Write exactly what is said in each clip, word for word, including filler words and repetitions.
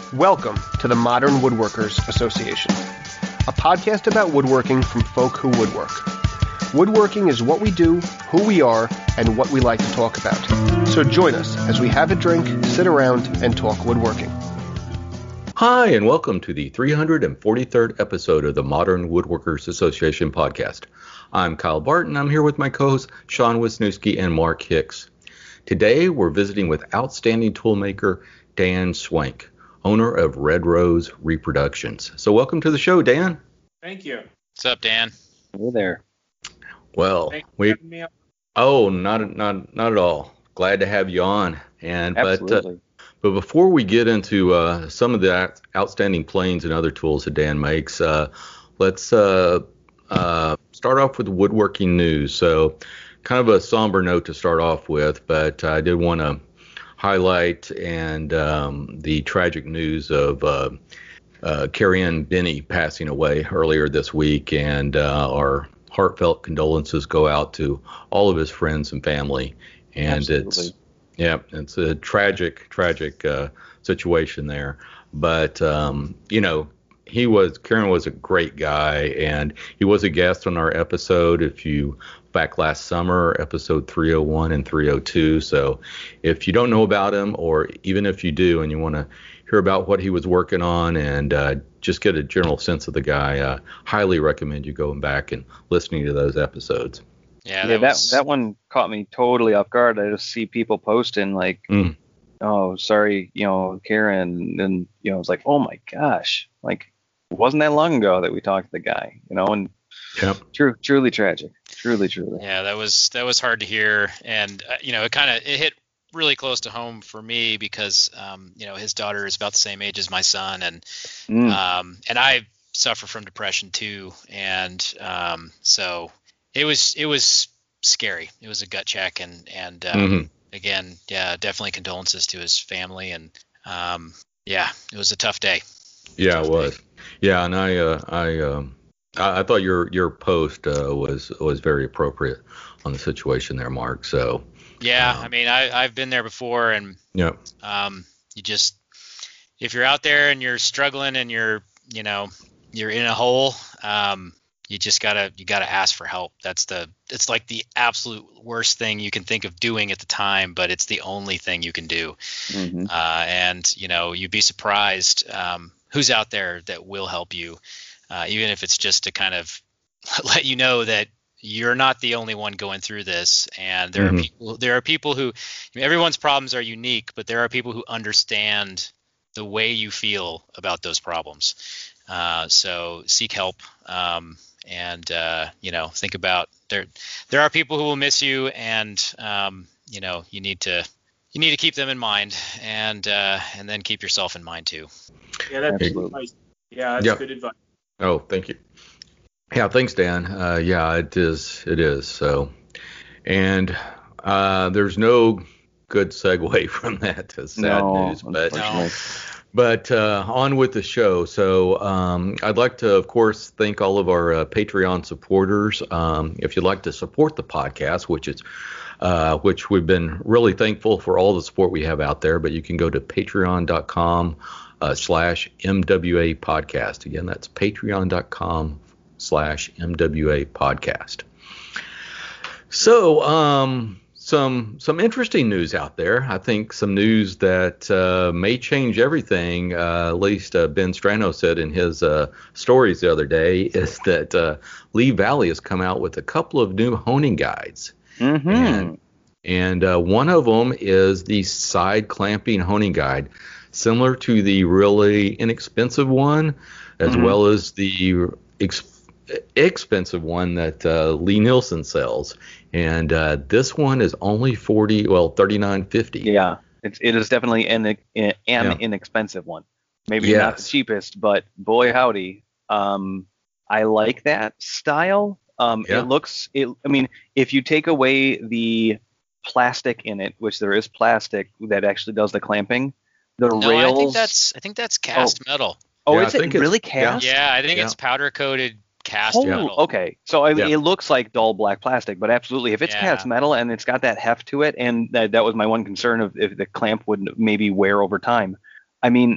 Welcome to the Modern Woodworkers Association, a podcast about woodworking from folk who woodwork. Woodworking is what we do, who we are, and what we like to talk about. So join us as we have a drink, sit around, and talk woodworking. Hi, and welcome to the three hundred forty-third episode of the Modern Woodworkers Association podcast. I'm Kyle Barton. I'm here with my co-hosts Sean Wisniewski and Mark Hicks. Today, we're visiting with outstanding toolmaker Dan Swank, owner of Red Rose Reproductions. So welcome to the show, Dan. Thank you. What's up, Dan? Hey there. Well, we oh, not not not at all. Glad to have you on. And Absolutely. but uh, but before we get into uh, some of the outstanding planes and other tools that Dan makes, uh, let's uh, uh, start off with woodworking news. So, kind of a somber note to start off with, but I did want to highlight and um, the tragic news of uh, uh, Carrie Ann Benny passing away earlier this week, and uh, our heartfelt condolences go out to all of his friends and family. And Absolutely. it's yeah, it's a tragic, tragic uh, situation there. But um, you know, he was Karen was a great guy, and he was a guest on our episode. If you back last summer, episode three oh one and three oh two. So if you don't know about him, or even if you do and you want to hear about what he was working on and uh, just get a general sense of the guy, uh, highly recommend you going back and listening to those episodes. Yeah, Yeah, that that, was, that one caught me totally off guard. I just see people posting like, Mm. oh, sorry, you know, Karen. And, you know, it's like, oh my gosh, like, it wasn't that long ago that we talked to the guy, you know, and Yep. true, truly tragic. Truly, truly. yeah, that was that was hard to hear, and uh, you know, it kind of it hit really close to home for me because um, you know, his daughter is about the same age as my son, and Mm. um, and I suffer from depression too, and um, so it was it was scary. It was a gut check, and and um, Mhm. again, yeah, definitely condolences to his family, and um, yeah, it was a tough day. Yeah, Tough it was. Yeah, and I, uh, I, um, I, I thought your your post uh, was was very appropriate on the situation there, Mark. So Yeah, Um, I mean, I I've been there before, and yeah, um, you just if you're out there and you're struggling and you're you know you're in a hole, um, you just gotta you gotta ask for help. That's the it's like the absolute worst thing you can think of doing at the time, but it's the only thing you can do. Mhm. Uh, and you know, you'd be surprised um, who's out there that will help you, uh, even if it's just to kind of let you know that you're not the only one going through this, and there Mhm. are people there are people who everyone's problems are unique, but there are people who understand the way you feel about those problems. Uh, so seek help, um, and uh, you know, think about there there are people who will miss you, and um, you know, you need to you need to keep them in mind, and uh, and then keep yourself in mind too. Yeah, that's good Absolutely. advice. Yeah, that's Yep. good advice. oh, thank you. Yeah, thanks, Dan. Uh, yeah, it is. It is. So, and uh, there's no good segue from that to sad No, news, but unfortunately. But uh, on with the show. So um, I'd like to, of course, thank all of our uh, Patreon supporters. Um, if you'd like to support the podcast, which is uh, which we've been really thankful for all the support we have out there, but you can go to patreon.com uh, slash MWA podcast. Again, that's patreon.com slash MWA podcast. So, um, Some some interesting news out there. I think some news that uh, may change everything. Uh, at least uh, Ben Strano said in his uh, stories the other day is that uh, Lee Valley has come out with a couple of new honing guides, Mhm. and and uh, one of them is the side clamping honing guide, similar to the really inexpensive one, as Mhm. well as the ex- expensive one that uh, Lee Nielsen sells. And uh, this one is only forty, well, thirty-nine fifty. Yeah, it's it is definitely an an Yeah. inexpensive one. Maybe not the Yes. cheapest, but boy howdy, um, I like that style. Um, Yeah. It looks, it. I mean, if you take away the plastic in it, which there is plastic that actually does the clamping, the No, rails. I think that's I think that's cast metal. oh, Yeah, is I it think it's- really yeah. cast? Yeah, I think Yeah. it's powder coated cast Oh, metal. okay. So I, Yeah. it looks like dull black plastic, but absolutely, if it's Yeah. cast metal and it's got that heft to it, and that, that was my one concern of if the clamp would maybe wear over time. I mean,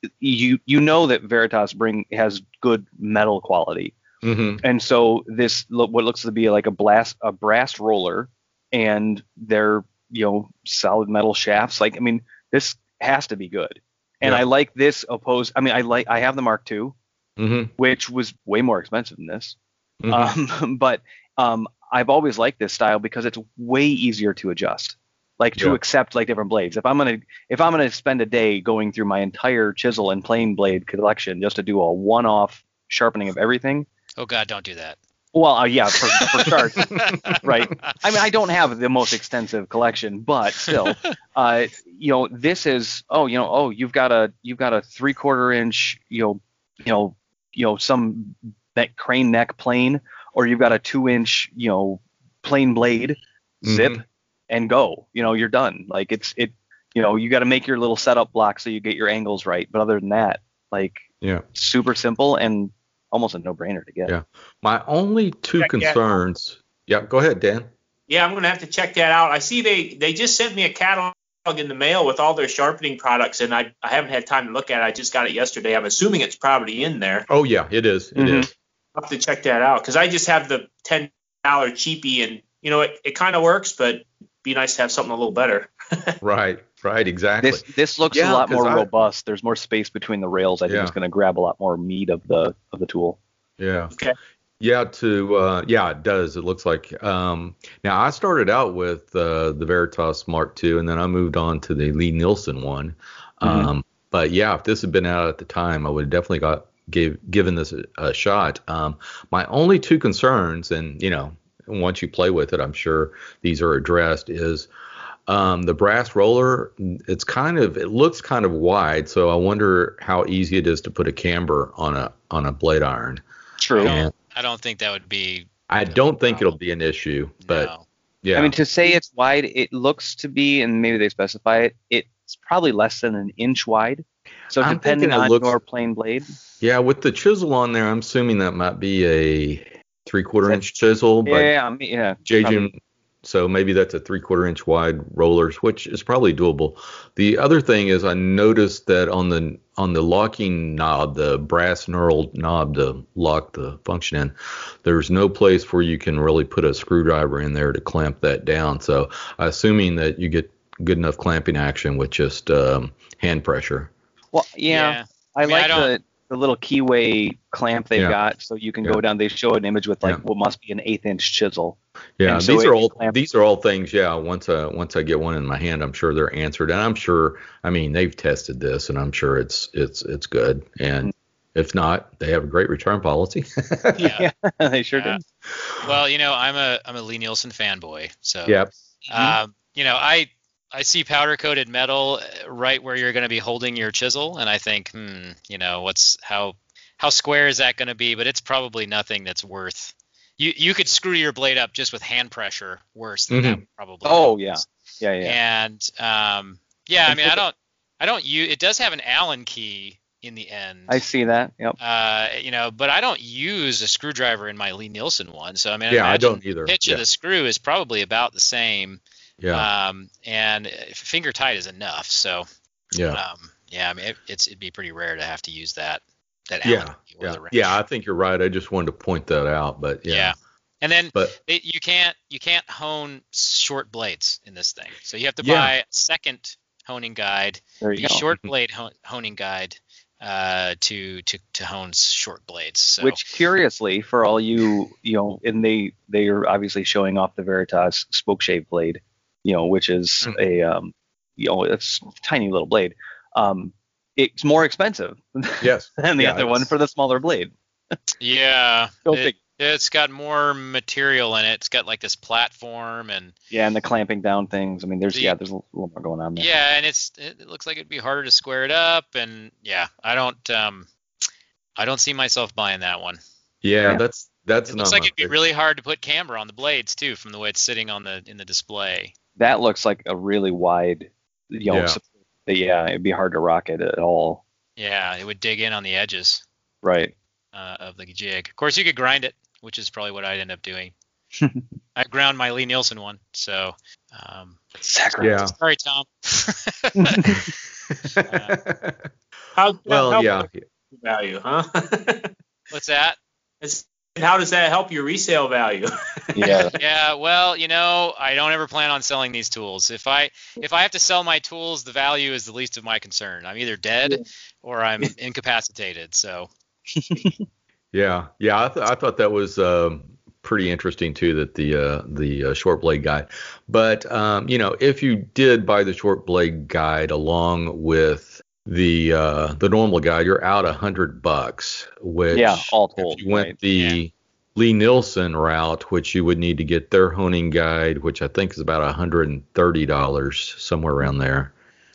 you you know that Veritas bring has good metal quality, Mm-hmm. and so this lo- what looks to be like a blast a brass roller, and they're you know solid metal shafts. Like I mean, this has to be good. And Yeah. I like this opposed. I mean, I like I have the Mark two, Mm-hmm. which was way more expensive than this. Mm-hmm. Um, but um, I've always liked this style because it's way easier to adjust, like to Yeah. accept like different blades. If I'm gonna if I'm gonna spend a day going through my entire chisel and plane blade collection just to do a one-off sharpening of everything, Oh God, don't do that. well, uh, yeah, for, for starts, right? I mean, I don't have the most extensive collection, but still, uh, you know, this is oh, you know, oh, you've got a you've got a three-quarter inch, you know, you know, you know, some neck, crane neck plane, or you've got a two-inch, you know, plain blade, zip, Mhm. and go. You know, you're done. Like it's it, you know, you got to make your little setup block so you get your angles right. But other than that, like Yeah. super simple and almost a no-brainer to get. Yeah. My only two Yeah, yeah. concerns. Yeah. Go ahead, Dan. Yeah, I'm going to have to check that out. I see they, they just sent me a catalog in the mail with all their sharpening products, and I, I haven't had time to look at it. I just got it yesterday. I'm assuming it's probably in there. Oh yeah, it is. It is. Mhm. I'll have to check that out because I just have the ten dollar cheapie, and, you know, it, it kind of works, but it'd be nice to have something a little better. Right. Right. Exactly. This this looks Yeah, a lot 'cause more I- robust. There's more space between the rails. I think Yeah. it's going to grab a lot more meat of the of the tool. Yeah. Okay. Yeah, to uh, yeah, it does. It looks like. Um, now I started out with uh, the Veritas Mark two, and then I moved on to the Lee Nielsen one. Mhm. Um, but yeah, if this had been out at the time, I would have definitely got gave given this a, a shot. Um, my only two concerns, and you know, once you play with it, I'm sure these are addressed. Is um, the brass roller? It's kind of it looks kind of wide, so I wonder how easy it is to put a camber on a on a blade iron. I True. don't, I don't think that would be. I don't think it'll be an issue, but no. yeah. I mean, to say it's wide, it looks to be, and maybe they specify it. It's probably less than an inch wide. So I'm depending thinking it on looks- your plain blade, yeah, with the chisel on there, I'm assuming that might be a three quarter inch chisel, but yeah, I mean, yeah, J probably- J, so maybe that's a three quarter inch wide rollers, which is probably doable. The other thing is I noticed that on the on the locking knob, the brass knurled knob to lock the function in, there's no place where you can really put a screwdriver in there to clamp that down. So assuming that you get good enough clamping action with just um, hand pressure. Well, yeah, Yeah. I, I mean, I like don't- the the little keyway clamp they've Yeah. got, so you can Yeah. go down. They show an image with like Yeah. what must be an eighth inch chisel. Yeah, And so these it are can all clamp- these are all things. Yeah, once I once I get one in my hand, I'm sure they're answered, and I'm sure. I mean, they've tested this, and I'm sure it's it's it's good. And if not, they have a great return policy. Yeah. They sure Yeah. did. Well, you know, I'm a I'm a Lee Nielsen fanboy, so Yep. um, you know, I I see powder coated metal right where you're going to be holding your chisel, and I think, hmm, you know, what's how how square is that going to be? But it's probably nothing that's worth. You you could screw your blade up just with hand pressure worse than that probably. Oh yeah, yeah, yeah. And um, yeah, I And mean, for I the- don't I don't use it. Does have an Allen key in the end. I see that. Yep. Uh, you know, but I don't use a screwdriver in my Lee Nielsen one. So I mean, Yeah, I imagine don't either. The pitch Yeah. of the screw is probably about the same. Yeah. Um, and finger tight is enough. So Yeah. um, yeah, I mean, it, it's it'd be pretty rare to have to use that that Yeah. Allen key or Yeah. the wrench. Yeah. I think you're right. I just wanted to point that out, but yeah. Yeah. And then But it, you can't you can't hone short blades in this thing. So you have to Yeah. buy a second honing guide, There you the go. short blade hon- honing guide uh, to to to hone short blades. So Which curiously, for all you you know, and they they are obviously showing off the Veritas spoke shave blade, you know, which is Mhm. a um, you know, it's a tiny little blade. Um, it's more expensive yes. than the Yeah, other one it's- for the smaller blade. yeah, Go it, figure. it's got more material in it. It's got like this platform and Yeah, and the clamping down things. I mean, there's The- yeah, there's a little more going on there. yeah, and it's it looks like it'd be harder to square it up. And yeah, I don't um I don't see myself buying that one. Yeah. Yeah. That's that's It not looks like my it'd be favorite. really hard to put camber on the blades too, from the way it's sitting on the in the display. That looks like a really wide, you know, Yeah. support. Yeah, it'd be hard to rock it at all. Yeah, it would dig in on the edges Right. uh, of the jig. Of course, you could grind it, which is probably what I'd end up doing. I ground my Lee Nielsen one, so um, Sacrifice. Yeah. sorry, Tom. How's that Well, help yeah. your value, huh? What's that? It's- and how does that help your resale value? Yeah. Yeah, well, you know, I don't ever plan on selling these tools. If I if I have to sell my tools, the value is the least of my concern. I'm either dead or I'm incapacitated. So Yeah, yeah, I, th- I thought that was um, pretty interesting too. That the uh, the uh, short blade guide, but um, you know, if you did buy the short blade guide along with the uh, the normal guide, you're out a hundred bucks. Which, Yeah, all told, if you went right. the Yeah. Lee Nielsen route, which you would need to get their honing guide, which I think is about a hundred and thirty dollars, somewhere around there,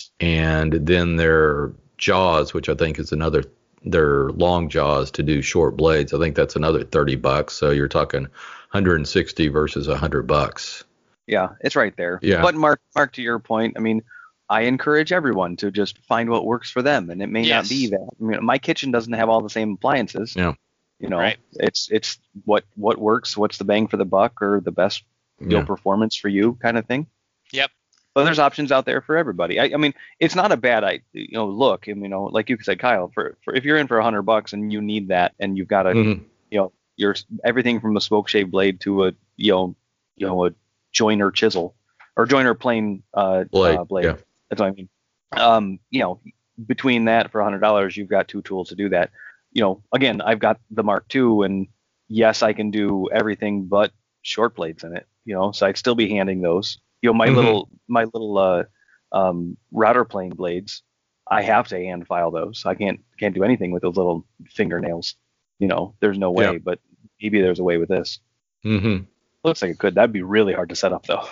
and then their jaws, which I think is another their long jaws to do short blades. I think that's another thirty bucks. So you're talking one hundred sixty versus one hundred bucks. Yeah, it's right there. Yeah. But Mark, Mark, to your point, I mean, I encourage everyone to just find what works for them, and it may Yes. not be that. I mean, my kitchen doesn't have all the same appliances. Yeah. You know, Right. it's it's what what works, what's the bang for the buck, or the best you know, Yeah. performance for you, kind of thing. Yep. But there's options out there for everybody. I, I mean, it's not a bad I you know look. And, you know, like you said, Kyle, for, for if you're in for a hundred bucks and you need that, and you've got a Mhm. you know your everything from a smoke shave blade to a you know you know a joiner chisel or joiner plane uh, Blade, uh, blade. yeah. That's what I mean. Um, you know, between that for a hundred dollars, you've got two tools to do that. You know, again, I've got the Mark two, and yes, I can do everything but short blades in it. You know, so I'd still be handing those. You know, my Mhm. little my little uh, um, router plane blades, I have to hand file those. I can't can't do anything with those little fingernails. You know, there's no way. Yeah. But maybe there's a way with this. Mhm. Looks like it could. That'd be really hard to set up, though.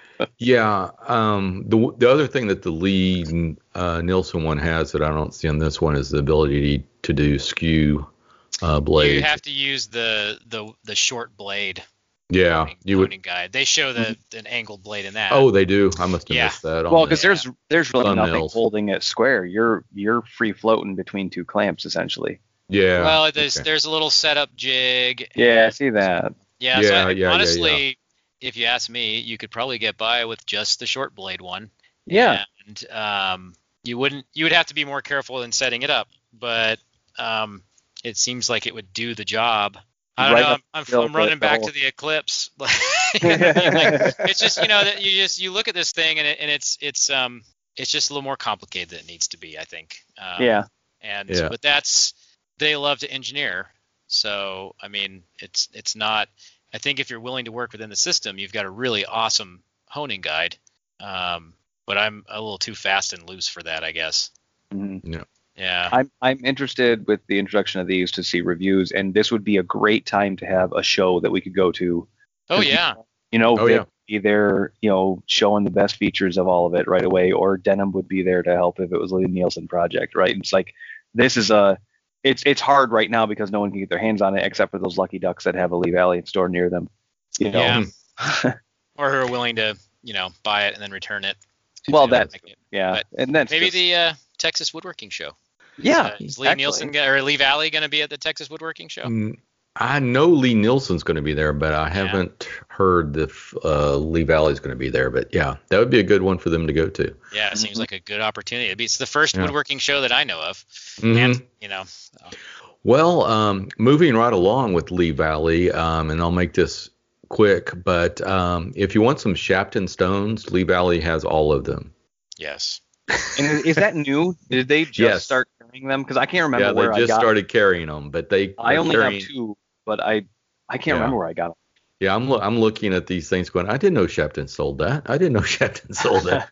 Yeah. Um, the the other thing that the Lee uh, Nielsen one has that I don't see on this one is the ability to do skew uh, blades. you have to use the the the short blade yeah. honing, You would. honing guide. They show the an angled blade in that. Oh, they do. I must have Yeah. missed that. on Well, the- because there's there's really nothing thumbnails. holding it square. You're you're free floating between two clamps essentially. yeah. well, there's okay. there's a little setup jig. Yeah, I and- see that. Yeah, Yeah, so I, yeah, yeah, honestly, if you ask me, you could probably get by with just the short blade one. Yeah. And um, you wouldn't you would have to be more careful in setting it up, but um, it seems like it would do the job. I don't Right know. up I'm, I'm, the I'm running the back whole- to the Eclipse. You know what I mean? Like, it's just you know that you just you look at this thing and it, and it's it's um it's just a little more complicated than it needs to be, I think. Um, Yeah. And Yeah. but that's they love to engineer. So I mean, it's it's not. I think if you're willing to work within the system, you've got a really awesome honing guide. Um, but I'm a little too fast and loose for that, I guess. Mhm. Yeah. I'm I'm interested with the introduction of these to see reviews, and this would be a great time to have a show that we could go to. Oh yeah. You know, Oh, Vic yeah. would be there, you know, showing the best features of all of it right away, or Denim would be there to help if it was a Lee Nielsen project, right? It's like this is a it's it's hard right now because no one can get their hands on it except for those lucky ducks that have a Lee Valley store near them. You know. Yeah. Or who are willing to, you know, buy it and then return it. Well, You know, that's like it. yeah, But and then Maybe the uh, Texas Woodworking Show. yeah, Uh, is Lee actually. Nielsen go- or Lee Valley going to be at the Texas Woodworking Show? Mm, I know Lee Nielsen's going to be there, but I haven't heard if uh, Lee Valley's going to be there. But yeah, that would be a good one for them to go to. Yeah, it seems like a good opportunity. It'd be, it's the first Yeah. woodworking show that I know of. Mhm. And, you know, so- Well, um, moving right along with Lee Valley, um, and I'll make this quick, but um, if you want some Shapton stones, Lee Valley has all of them. yes. And is, is that new? Did they just Yes. start carrying them? Because I can't remember Yeah, where they just I got. started carrying them, but they. I they're only carrying, have two, but I I can't Yeah. remember where I got them. Yeah, I'm lo- I'm looking at these things going, I didn't know Shapton sold that. I didn't know Shapton sold that.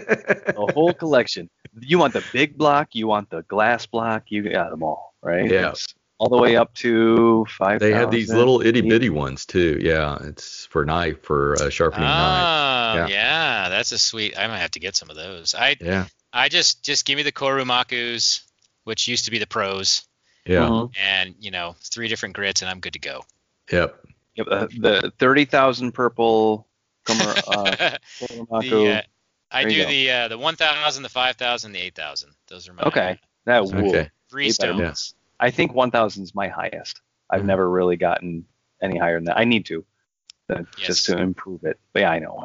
The whole collection. You want the big block, you want the glass block, you got them all, right? Yeah. It's all the way up to five. They have these little itty bitty ones too. Yeah, it's for knife for uh, sharpening knives. Oh, Yeah. yeah. That's a sweet. I might have to get some of those. I Yeah, I just just give me the Korumakus, which used to be the pros, yeah, Mhm. and you know, three different grits, and I'm good to go. yep. Yep, uh, the thirty thousand purple. Kumar, uh, Korumaku. the, uh, I There you do go. the uh, the one thousand, the five thousand, the eight thousand. Those are my Okay, that Okay. wool. three Way better. stones. I think one thousand is my highest. I've Mhm. never really gotten any higher than that. I need to, uh, Yes. just to improve it. But yeah, I know, I know.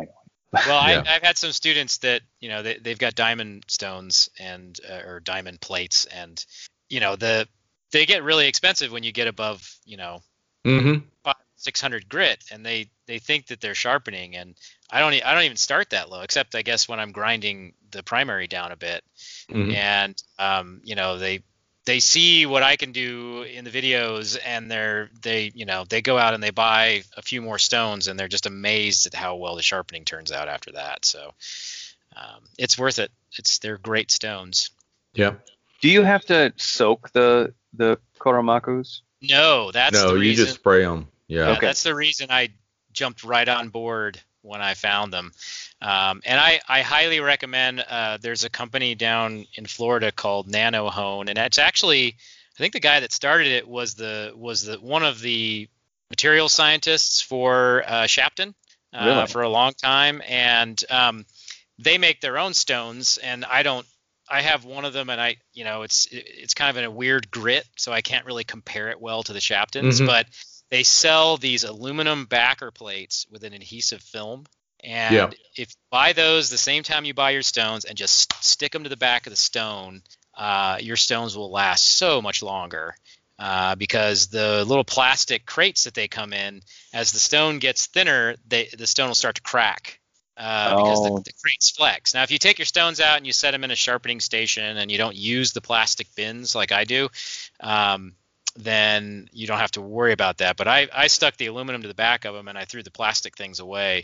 Well, I, Yeah. I've had some students that, you know, they, they've got diamond stones and uh, or diamond plates, and you know the they get really expensive when you get above, you know, Mm-hmm. five, six hundred grit, and they they think that they're sharpening, and I don't e- I don't even start that low, except I guess when I'm grinding the primary down a bit, Mm-hmm. and um, you know they they see what I can do in the videos, and they're they you know they go out and they buy a few more stones, and they're just amazed at how well the sharpening turns out after that. So um, it's worth it. It's they're great stones. Yeah. Do you have to soak the the Koromakus? No, that's No, the you reason. just spray them. Yeah. Yeah, Okay. that's the reason I jumped right on board when I found them. Um, and I, I highly recommend, uh, there's a company down in Florida called Nano Hone, and it's actually, I think the guy that started it was the was the one of the material scientists for uh, Shapton uh, Really? for a long time, and um, they make their own stones, and I don't. I have one of them, and I, you know, it's it's kind of in a weird grit, so I can't really compare it well to the Shaptons, Mhm. but they sell these aluminum backer plates with an adhesive film. And Yeah. if you buy those the same time you buy your stones and just stick them to the back of the stone, uh, your stones will last so much longer. Uh, because the little plastic crates that they come in, as the stone gets thinner, they, the stone will start to crack. Uh, because Oh. the, the crates flex. Now, if you take your stones out and you set them in a sharpening station and you don't use the plastic bins like I do, um, then you don't have to worry about that. But I, I stuck the aluminum to the back of them and I threw the plastic things away.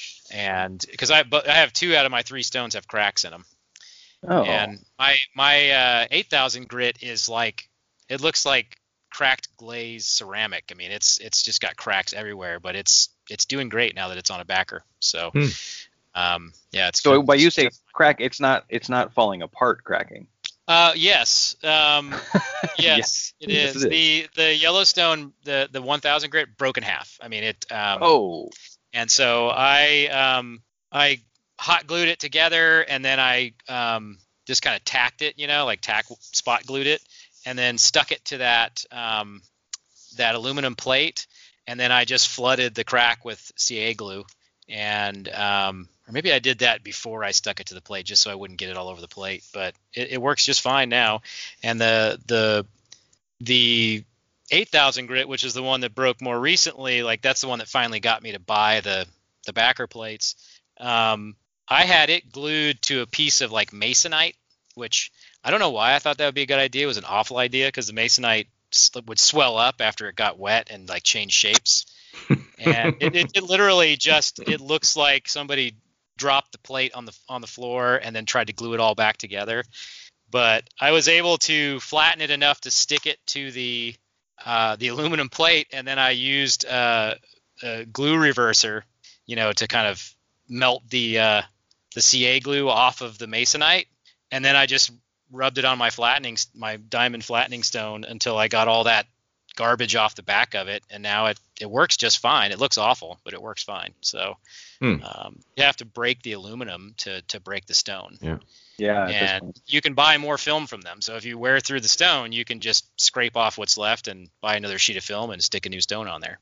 And because I, but I have two out of my three stones have cracks in them. Oh. And my my uh, eight thousand grit is like, it looks like cracked glazed ceramic. I mean, it's it's just got cracks everywhere, but it's it's doing great now that it's on a backer. So, Hmm. um, yeah, it's So good. when you say crack, it's not it's not falling apart cracking. Uh, yes, um, yes, Yes. it Yes, is. it is. The the Yellowstone, the the one thousand grit broke in half. I mean, it. Um, Oh. And so I um, I hot glued it together, and then I um, just kind of tacked it, you know, like tack spot glued it, and then stuck it to that um, that aluminum plate, and then I just flooded the crack with C A glue, and um, or maybe I did that before I stuck it to the plate, just so I wouldn't get it all over the plate. But it, it works just fine now, and the the the eight thousand grit, which is the one that broke more recently, like that's the one that finally got me to buy the the backer plates. Um, I had it glued to a piece of like masonite, which I don't know why I thought that would be a good idea. It was an awful idea because the masonite s- would swell up after it got wet and like change shapes. And it, it, it literally just it looks like somebody dropped the plate on the on the floor and then tried to glue it all back together. But I was able to flatten it enough to stick it to the uh, the aluminum plate, and then I used uh, a glue reverser, you know, to kind of melt the uh, the C A glue off of the masonite, and then I just rubbed it on my flattening, my diamond flattening stone until I got all that garbage off the back of it, and now it it works just fine. It looks awful, but it works fine. So Hmm. um, you have to break the aluminum to to break the stone. Yeah. Yeah. at this And point. you can buy more film from them. So if you wear through the stone, you can just scrape off what's left and buy another sheet of film and stick a new stone on there.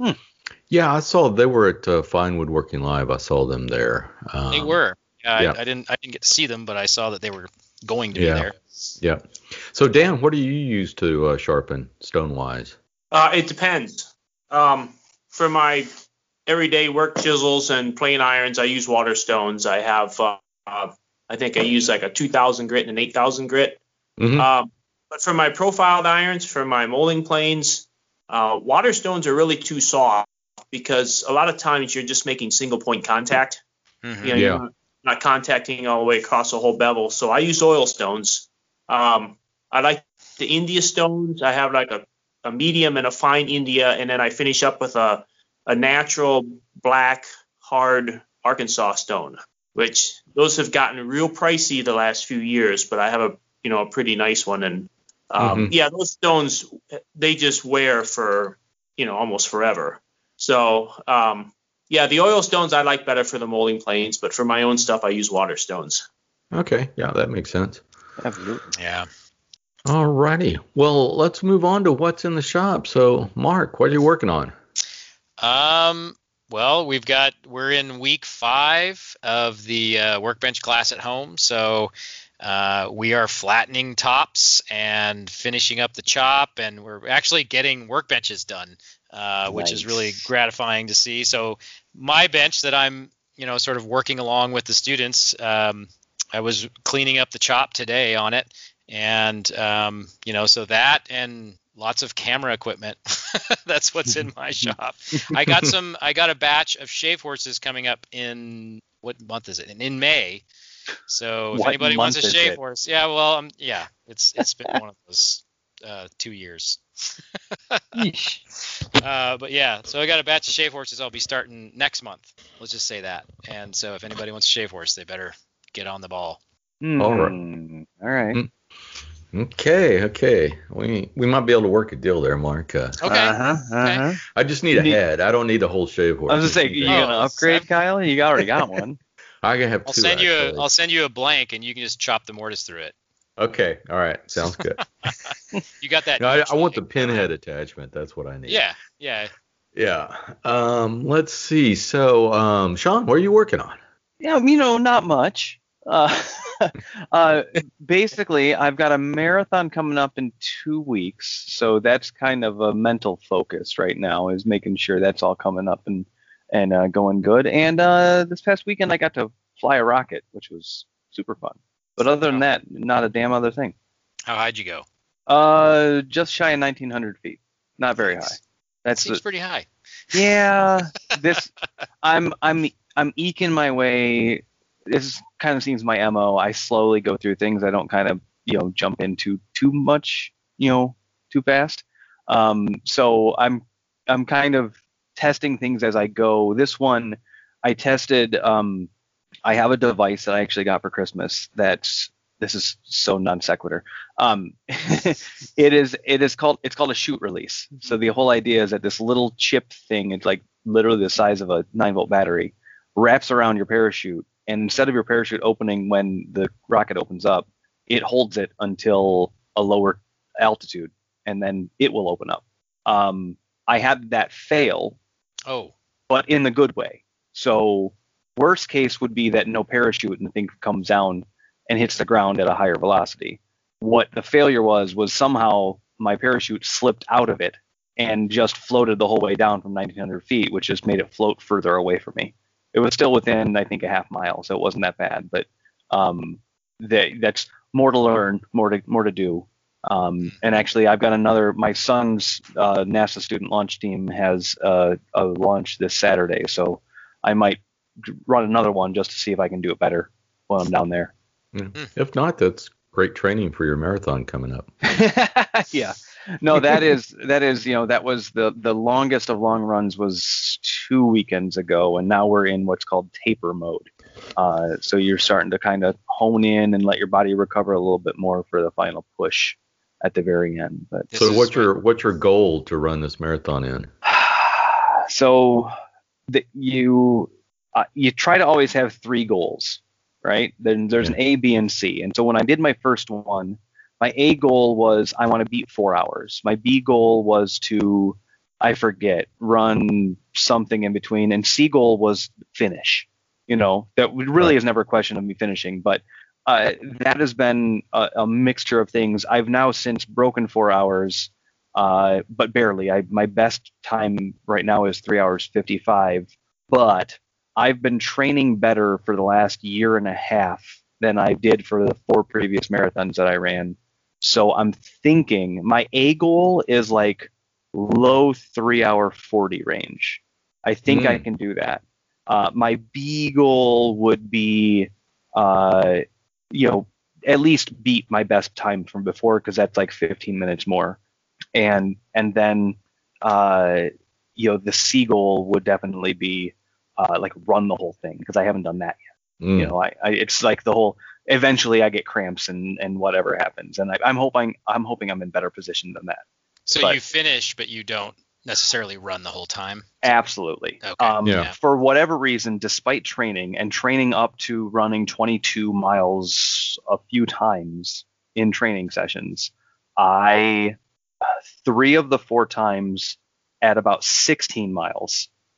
Yeah, I saw they were at uh, Fine Woodworking Live. I saw them there. Um, They were. Uh, yeah. I, I didn't. I didn't get to see them, but I saw that they were going to Yeah. be there. Yeah. So Dan, what do you use to uh, sharpen stone wise? Uh, it depends. Um, for my everyday work chisels and plane irons, I use water stones. I have, uh, uh, I think I use like a two thousand grit and an eight thousand grit. Mhm. Um, but for my profiled irons, for my molding planes, uh, water stones are really too soft because a lot of times you're just making single point contact. Mhm. You know, Yeah. you're not- not contacting all the way across the whole bevel. So I use oil stones. Um, I like the India stones. I have like a, a medium and a fine India, and then I finish up with a, a natural black hard Arkansas stone, which those have gotten real pricey the last few years, but I have a you know a pretty nice one. And um, Mhm. yeah, those stones, they just wear for you know almost forever. So um, yeah, the oil stones I like better for the molding planes, but for my own stuff I use water stones. Okay. Yeah, that makes sense. Absolutely. Yeah. All righty. Well, let's move on to what's in the shop. So, Mark, what are you working on? Um. Well, we've got we're in week five of the uh, workbench class at home, so uh, we are flattening tops and finishing up the chop, and we're actually getting workbenches done, uh, which is really gratifying to see. So my bench that I'm, you know, sort of working along with the students, um, I was cleaning up the chop today on it, and um, you know, so that and lots of camera equipment. That's what's in my shop. I got some. I got a batch of shave horses coming up in what month is it? In, in May. So if What anybody wants a month is shave it? horse, yeah, well, um, yeah, it's it's been one of those uh, two years. uh, but yeah, so I got a batch of shave horses. I'll be starting next month. Let's just say that. And so if anybody wants a shave horse, they better get on the ball. Hmm. All right. All right. Mm. Okay, okay. We we might be able to work a deal there, Mark. Uh, Okay. Uh-huh, uh-huh. I just need a You need- head. I don't need a whole shave horse. I was just saying, you Oh, gonna upgrade, I've- Kyle? You already got one. I can have I'll two. send you a actually. I'll send you a blank, and you can just chop the mortise through it. Okay, all right. Sounds good. You got that? No, I, I want the Neutral- pinhead attachment. That's what I need. Yeah, yeah. Yeah. Um. Let's see. So, um, Sean, what are you working on? Yeah, you know, not much. Uh, uh, basically, I've got a marathon coming up in two weeks, so that's kind of a mental focus right now, is making sure that's all coming up and and uh, going good. And uh, this past weekend, I got to fly a rocket, which was super fun. But other than that, not a damn other thing. How high'd you go? Uh, just shy of nineteen hundred feet. Not very high. That's Seems the, pretty high. yeah. This I'm I'm I'm eking my way. This kind of seems my M O. I slowly go through things. I don't kind of, you know, jump into too much, you know, too fast. Um, so I'm I'm kind of testing things as I go. This one I tested. Um, I have a device that I actually got for Christmas. That's this is so non sequitur. Um, it is it is called it's called a shoot release. So the whole idea is that this little chip thing, it's like literally the size of a nine volt battery, wraps around your parachute. And instead of your parachute opening when the rocket opens up, it holds it until a lower altitude, and then it will open up. Um, I had that fail, Oh, but in the good way. So worst case would be that no parachute and the thing comes down and hits the ground at a higher velocity. What the failure was was somehow my parachute slipped out of it and just floated the whole way down from nineteen hundred feet, which just made it float further away from me. It was still within, I think, a half mile, so it wasn't that bad. But um, they, that's more to learn, more to more to do. Um, and actually, I've got another. My son's uh, NASA student launch team has uh, a launch this Saturday, so I might run another one just to see if I can do it better while I'm down there. Yeah. If not, that's great training for your marathon coming up. Yeah. No, that is that is you know that was the the longest of long runs was two weekends ago, and now we're in what's called taper mode. Uh, so you're starting to kind of hone in and let your body recover a little bit more for the final push at the very end. But This So, is what's what- your what's your goal to run this marathon in? so the, you uh, you try to always have three goals, right? Then there's an A, B, and C. And so when I did my first one, my A goal was I want to beat four hours. My B goal was to, I forget, run something in between. And C goal was finish. You know, that really is never a question of me finishing. But uh, that has been a, a mixture of things. I've now since broken four hours, uh, but barely. I my best time right now is three hours fifty-five. But I've been training better for the last year and a half than I did for the four previous marathons that I ran. So I'm thinking my A goal is like low three hour forty range. I think Mm. I can do that. Uh, my B goal would be, uh, you know, at least beat my best time from before, because that's like fifteen minutes more. And and then, uh, you know, the C goal would definitely be uh, like run the whole thing, because I haven't done that yet. Mm. You know, I, I it's like the whole. Eventually, I get cramps and, and whatever happens, and I, I'm hoping I'm hoping I'm in better position than that. So but- you finish, but you don't necessarily run the whole time. Absolutely. Okay, Um, yeah. For whatever reason, despite training and training up to running twenty-two miles a few times in training sessions, I three of the four times at about sixteen miles,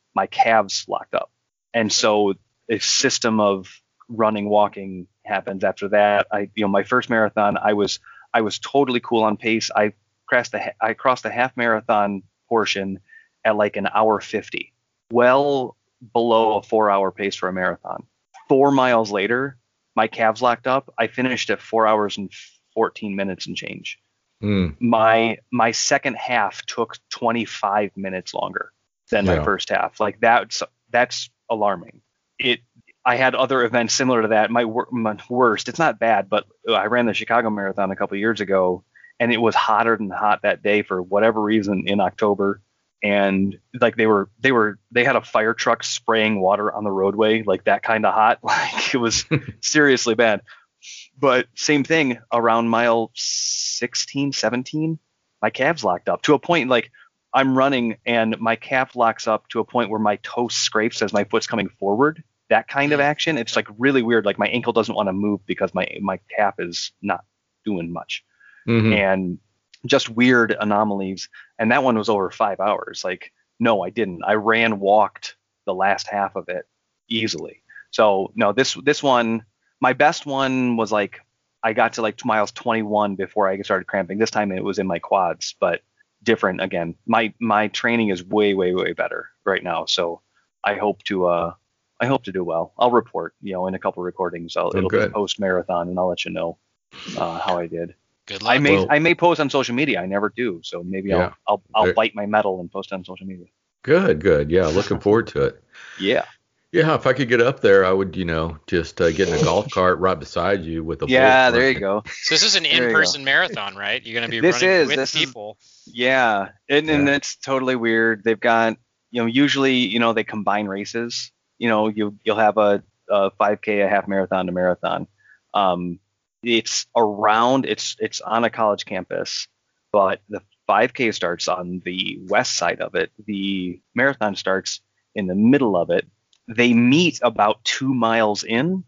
my calves locked up. And so a system of running, walking happens after that. I, you know, my first marathon, I was, I was totally cool on pace. I crossed the, I crossed the half marathon portion at like an hour fifty, well below a four hour pace for a marathon. Four miles later, my calves locked up. I finished at four hours and fourteen minutes and change. Mm. My, my second half took twenty-five minutes longer than Yeah. my first half. Like that's, that's alarming. It, I had other events similar to that. My, wor- my worst, it's not bad, but I ran the Chicago Marathon a couple of years ago, and it was hotter than hot that day for whatever reason in October. And like they were, they were, they had a fire truck spraying water on the roadway, like that kind of hot. Like it was seriously bad. But same thing around mile sixteen, seventeen, my calves locked up to a point like I'm running and my calf locks up to a point where my toe scrapes as my foot's coming forward. That kind of action. It's like really weird. Like my ankle doesn't want to move because my, my calf is not doing much. Mhm. And just weird anomalies. And that one was over five hours. Like, no, I didn't. I ran, walked the last half of it easily. So no, this, this one, my best one was like, I got to like miles twenty-one before I started cramping. This time it was in my quads, but different again. My, my training is way, way, way better right now. So I hope to, uh, I hope to do well. I'll report, you know, in a couple recordings. I'll, Oh, it'll good. be post marathon, and I'll let you know uh, how I did. Good luck. I may Well- I may post on social media. I never do, so maybe Yeah. I'll I'll I'll There- bite my medal and post on social media. Good, good. Yeah, looking forward to it. Yeah. Yeah, if I could get up there, I would, you know, just uh, get in a golf cart right beside you with a Yeah, bull there you working. go. So this is an There you in-person marathon, right? You're going to be This running is- with this is- people. Yeah, and and Yeah. it's totally weird. They've got, you know, usually, you know, they combine races. You know, you you'll have a, a five K, a half marathon, a marathon. Um, it's around. It's it's on a college campus, but the five K starts on the west side of it. The marathon starts in the middle of it. They meet about two miles in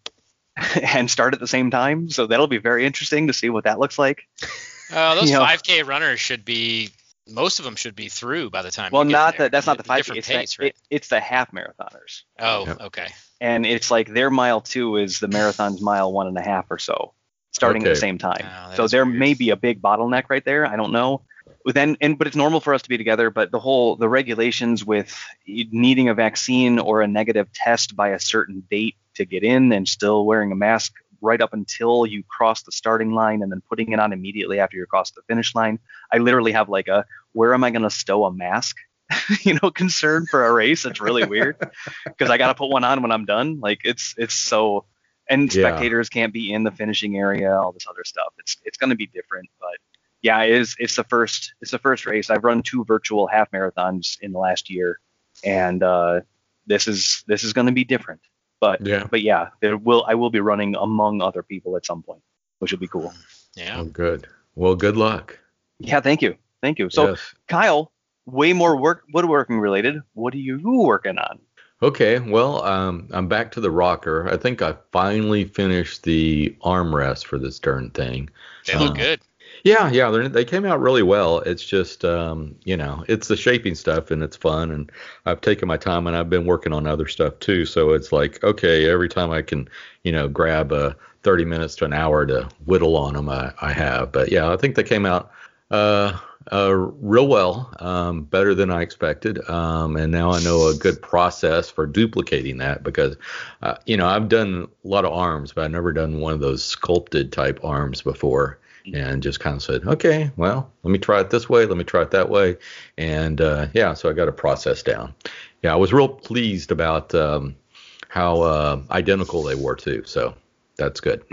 and start at the same time. So that'll be very interesting to see what that looks like. Uh, those You know- five K runners should be, most of them should be through by the time. Well, you get not there. the that's not the At a five K. different It's, pace, the, right? it, it's the half marathoners. Oh, Yep. okay. And it's like their mile two is the marathon's mile one and a half or so, starting at Okay. the same time. Oh, that so is there weird. may be a big bottleneck right there. I don't know. But then, and but it's normal for us to be together. But the whole the regulations with needing a vaccine or a negative test by a certain date to get in, and still wearing a mask right up until you cross the starting line, and then putting it on immediately after you cross the finish line. I literally have like a where am I going to stow a mask? you know, concern for a race. It's really weird because I got to put one on when I'm done. Like it's it's so, and Yeah. spectators can't be in the finishing area, all this other stuff. It's it's going to be different, but yeah, it is. It's the first. It's the first race. I've run two virtual half marathons in the last year, and uh, this is this is going to be different. But Yeah. but yeah, there will I will be running among other people at some point, which will be cool. Yeah. Oh, good. Well, good luck. Yeah, thank you, thank you. So Yes. Kyle, way more work woodworking related. What are you working on? Okay, well, um, I'm back to the rocker. I think I finally finished the armrest for this darn thing. They look Uh, good. Yeah, yeah, they're- they came out really well. It's just, um, you know, it's the shaping stuff and it's fun. And I've taken my time and I've been working on other stuff too. So it's like, okay, every time I can, you know, grab a thirty minutes to an hour to whittle on them, I, I have. But yeah, I think they came out uh, uh, real well, um, better than I expected. Um, and now I know a good process for duplicating that because, uh, you know, I've done a lot of arms, but I've never done one of those sculpted type arms before. And just kind of said, okay, well, let me try it this way. Let me try it that way. And uh, yeah, so I got a process down. Yeah, I was real pleased about um, how uh, identical they were too. So that's good.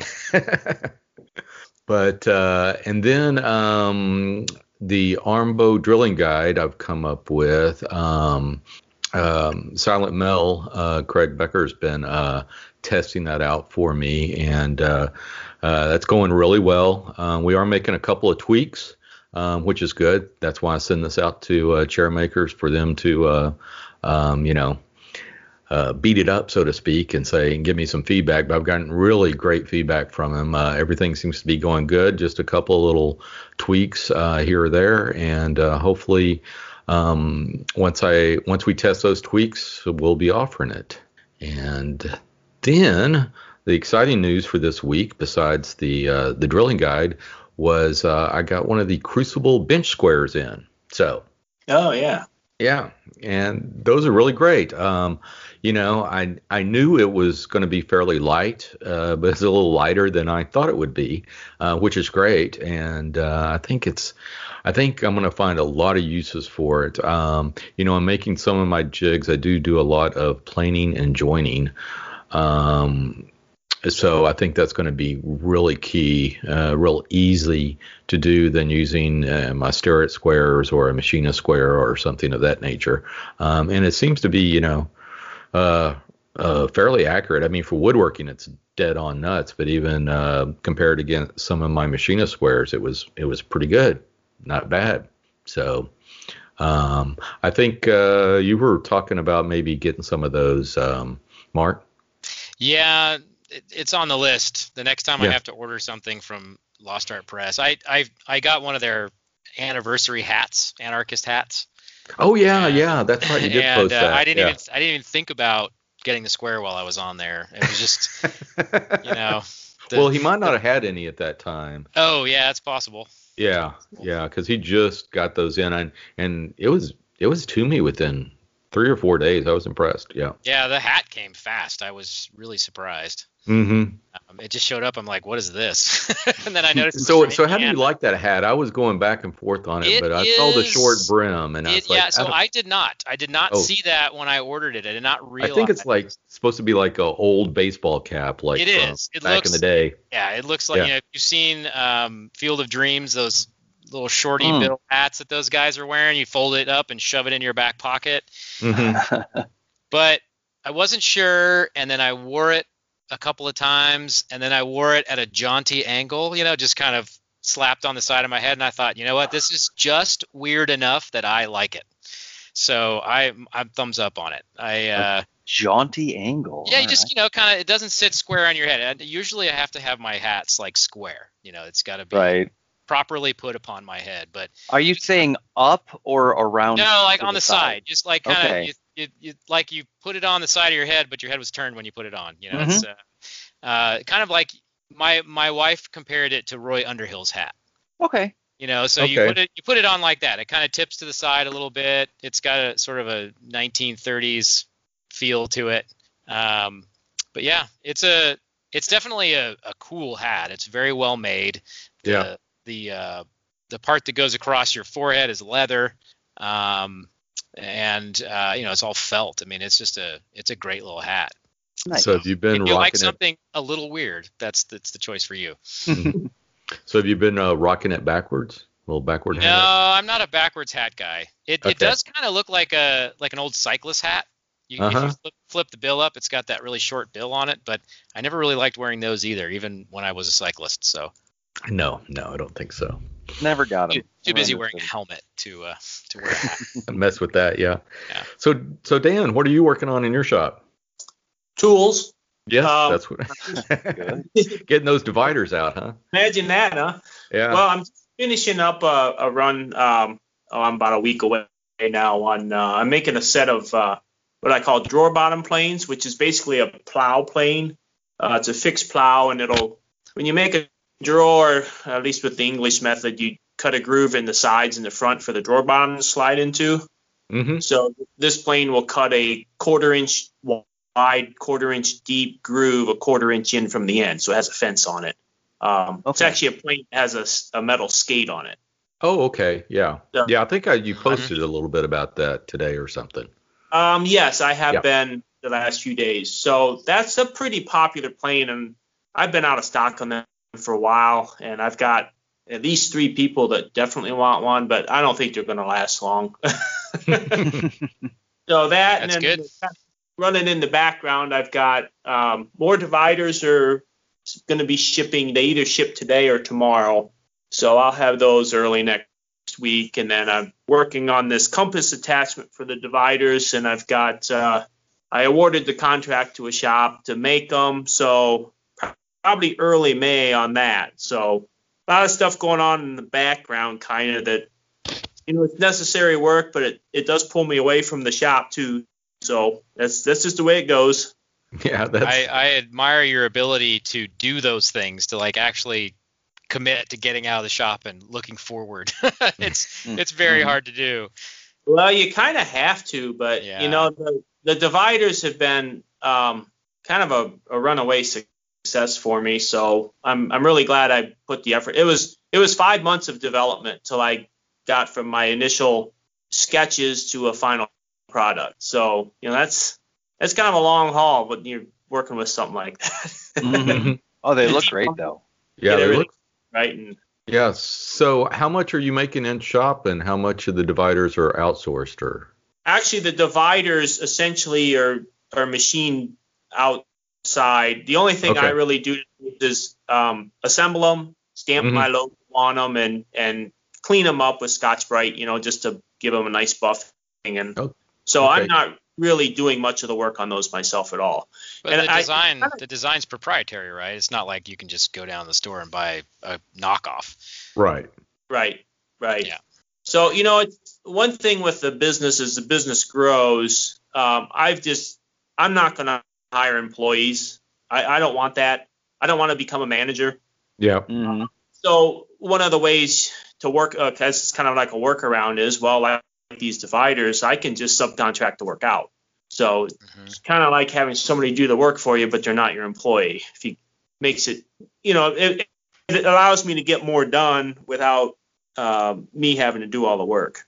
But uh, and then um, the Armbow drilling guide I've come up with. Um, um, Silent Mel, uh, Craig Becker's been uh, testing that out for me, and uh, uh, that's going really well. Um, we are making a couple of tweaks, um, which is good. That's why I send this out to uh, chair makers for them to, uh, um, you know, uh, beat it up, so to speak, and say and give me some feedback. But I've gotten really great feedback from them. Uh, everything seems to be going good. Just a couple of little tweaks uh, here or there, and uh, hopefully. um, once I once we test those tweaks, we'll be offering it. And then the exciting news for this week, besides the uh, the drilling guide, was uh, I got one of the Crucible bench squares in. So. Oh yeah. Yeah, and those are really great. Um, you know, I I knew it was going to be fairly light, uh, but it's a little lighter than I thought it would be, uh, which is great. And uh, I think it's, I think I'm going to find a lot of uses for it. Um, you know, I'm making some of my jigs. I do do a lot of planing and joining. Um, So I think that's going to be really key, uh, real easy to do than using uh, my Starrett squares or a machinist square or something of that nature. Um, and it seems to be, you know, uh, uh, fairly accurate. I mean, for woodworking, it's dead on nuts. But even uh, compared against some of my machinist squares, it was it was pretty good, not bad. So um, I think uh, you were talking about maybe getting some of those, um, Mark. Yeah. It's on the list. The next time Yeah. I have to order something from Lost Art Press, I I I got one of their anniversary hats, anarchist hats. Oh yeah, And- yeah, that's right. You did and post uh, that. I didn't yeah. even I didn't even think about getting the square while I was on there. It was just you know. the- well, he might not have had any at that time. Oh yeah, it's possible. Yeah, yeah, because he just got those in, and and it was it was to me within three or four days. I was impressed. Yeah. Yeah, the hat came fast. I was really surprised. Mm-hmm. Um, it just showed up. I'm like, what is this? And then I noticed. it was So from so how do you Indiana. like that hat? I was going back and forth on it, It but I saw the is- short brim, and I was It, like, yeah, so don't- I did not. I did not Oh. see that when I ordered it. I did not I realize. think it's like supposed to be like a old baseball cap, like It from is. It back looks- in the day. Yeah, it looks like, Yeah. you know, if you've seen um, Field of Dreams, those little shorty Mm. bill hats that those guys are wearing. You fold it up and shove it in your back pocket. Mm-hmm. But I wasn't sure, and then I wore it a couple of times, and then I wore it at a jaunty angle, you know, just kind of slapped on the side of my head, and I thought, you know what, this is just weird enough that I like it. So I, I'm thumbs up on it. I uh, Jaunty angle. yeah, you All just you know, kind of, it doesn't sit square on your head. And usually, I have to have my hats like square. You know, it's got to be right. properly put upon my head. But Are you saying up or around? no, like to on the side, just like kind of Okay. you, you, you, like you put it on the side of your head, but your head was turned when you put it on. You know, Mm-hmm. it's uh, uh, kind of like my my wife compared it to Roy Underhill's hat. Okay. You know, so you Okay. put it you put it on like that. It kind of tips to the side a little bit. It's got a sort of a nineteen thirties feel to it. Um, but yeah, it's a it's definitely a, a cool hat. It's very well made. The, Yeah. The uh, the part that goes across your forehead is leather. Um, and uh, you know, it's all felt. I mean, it's just a it's a great little hat. Nice. So have you been If you like rocking it? something a little weird, that's that's the choice for you. So have you been uh, rocking it backwards? A little backward No, hat? I'm not a backwards hat guy. It Okay. it does kind of look like a like an old cyclist hat. You, If Uh-huh. you flip, flip the bill up, it's got that really short bill on it. But I never really liked wearing those either, even when I was a cyclist. So No, no, I don't think so. Never got too, him. too busy Never wearing a understood. helmet to uh, to wear a hat. Mess with that, yeah. Yeah. So, so Dan, what are you working on in your shop? Tools. Yes, Um, that's what. Good. Getting those dividers out, huh? Imagine that, huh? Yeah. Well, I'm finishing up a, a run. Um, oh, I'm about a week away now. On uh, I'm making a set of uh, what I call drawer bottom planes, which is basically a plow plane. Uh, it's a fixed plow, and it'll when you make a drawer, at least with the English method, you cut a groove in the sides and the front for the drawer bottom to slide into. Mm-hmm. So this plane will cut a quarter inch wide, quarter inch deep groove, a quarter inch in from the end. So it has a fence on it. Um, It's Okay. actually a plane that has a s- a, metal skate on it. Oh, okay. Yeah. Yeah. Yeah, I think I, you posted a little bit about that today or something. Um, yes, I have Yeah. been the last few days. So that's a pretty popular plane, and I've been out of stock on them for a while, and I've got at least three people that definitely want one, but I don't think they're going to last long. So that, That's and then good. running in the background, I've got um, more dividers are going to be shipping. They either ship today or tomorrow, so I'll have those early next week. And then I'm working on this compass attachment for the dividers, and I've got uh, I awarded the contract to a shop to make them, so probably early May on that. So a lot of stuff going on in the background, kind of that you know, it's necessary work, but it, it does pull me away from the shop too. So that's that's just the way it goes. Yeah, that's. I, I admire your ability to do those things, to like actually commit to getting out of the shop and looking forward. it's it's very hard to do. Well, you kind of have to, but Yeah. you know, the, the dividers have been um, kind of a, a runaway success for me. So I'm I'm really glad I put the effort. It was it was five months of development till I got from my initial sketches to a final product. So you know, that's that's kind of a long haul when you're working with something like that. Mm-hmm. Oh, they look great though. Yeah, Get they everything look. right. And Yeah. So how much are you making in shop, and how much of the dividers are outsourced? Or actually, the dividers essentially are are machined outside. The only thing Okay. I really do is um, assemble them, stamp Mhm. my logo on them, and and clean them up with Scotch-Brite, you know, just to give them a nice buffing. And Oh, so okay. I'm not really doing much of the work on those myself at all. But And the I- design, the design's proprietary, right? It's not like you can just go down to the store and buy a knockoff. right. Right, right. Yeah. So, you know, it's, one thing with the business as the business grows, um, I've just, I'm not going to hire employees. I, I don't want that. I don't want to become a manager. Yeah. Mm-hmm. So one of the ways to work, uh, 'cause it's kind of like a workaround is, well, like these dividers, I can just subcontract the work out. So Mhm. it's kind of like having somebody do the work for you, but they're not your employee. If he makes it, you know, it, it allows me to get more done without um, me having to do all the work.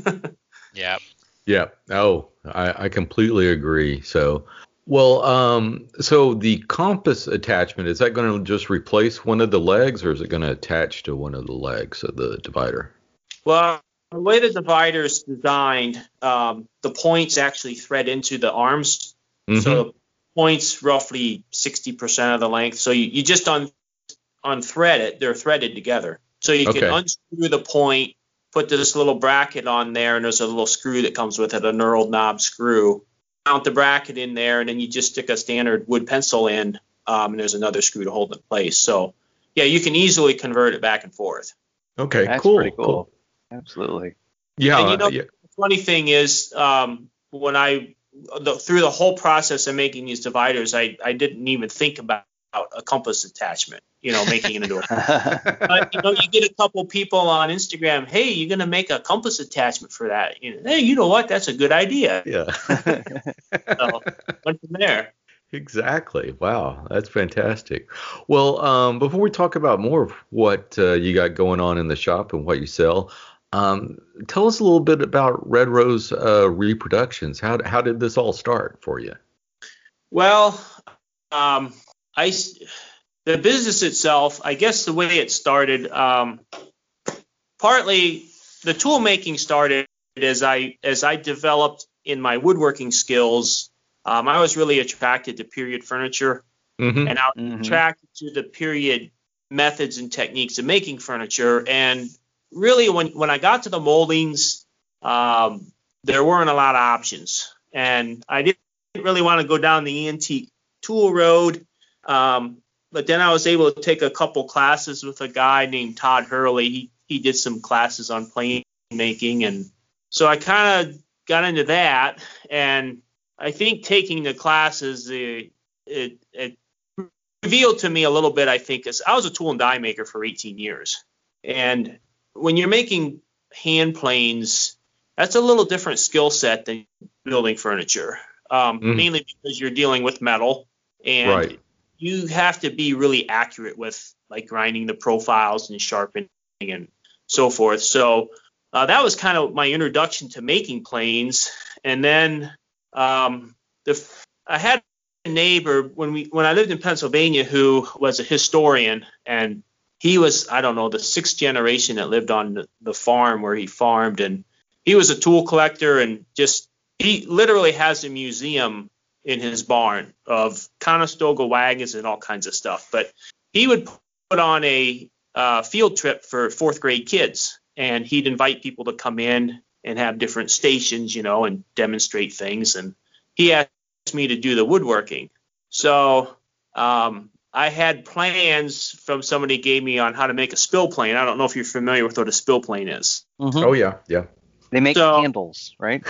Yeah. Yeah. Oh, I, I completely agree. So, well, um, so the compass attachment, is that going to just replace one of the legs, or is it going to attach to one of the legs of the divider? Well, the way the divider is designed, um, the points actually thread into the arms. Mhm. So the points roughly sixty percent of the length. So you, you just un, unthread it. They're threaded together. So you Okay. can unscrew the point, put this little bracket on there, and there's a little screw that comes with it, a knurled knob screw. Mount the bracket in there, and then you just stick a standard wood pencil in, um, and there's another screw to hold it in place. So, yeah, you can easily convert it back and forth. Okay. That's cool. pretty cool. Absolutely. Yeah. And you know, yeah. the funny thing is, um, when I the, through the whole process of making these dividers, I, I didn't even think about a compass attachment, you know, making it into a. But, you know, you get a couple people on Instagram, hey, you're gonna make a compass attachment for that. You know, hey, you know what? That's a good idea. Yeah. So went from there. Exactly. Wow, that's fantastic. Well, um, before we talk about more of what uh, you got going on in the shop and what you sell, um, tell us a little bit about Red Rose uh, Reproductions. How how did this all start for you? Well, um, I s- the business itself, I guess the way it started, um, partly the tool making started as I as I developed in my woodworking skills. Um, I was really attracted to period furniture, Mm-hmm. and I was Mhm. attracted to the period methods and techniques of making furniture. And really, when when I got to the moldings, um, there weren't a lot of options, and I didn't really want to go down the antique tool road. Um, but then I was able to take a couple classes with a guy named Todd Hurley. He he did some classes on plane making, and so I kind of got into that. And I think taking the classes, it, it, it revealed to me a little bit, I think, is I was a tool and die maker for eighteen years. And when you're making hand planes, that's a little different skill set than building furniture, um, Mhm. mainly because you're dealing with metal. And Right. you have to be really accurate with like grinding the profiles and sharpening and so forth. So uh, that was kind of my introduction to making planes. And then um, the I had a neighbor when we when I lived in Pennsylvania who was a historian, and he was, I don't know, the sixth generation that lived on the, the farm where he farmed, and he was a tool collector, and just he literally has a museum in his barn of Conestoga wagons and all kinds of stuff. But he would put on a uh, field trip for fourth grade kids, and he'd invite people to come in and have different stations, you know, and demonstrate things. And he asked me to do the woodworking. So um, I had plans from somebody gave me on how to make a spill plane. I don't know if you're familiar with what a spill plane is. Mm-hmm. Oh yeah, yeah. They make So- candles, right?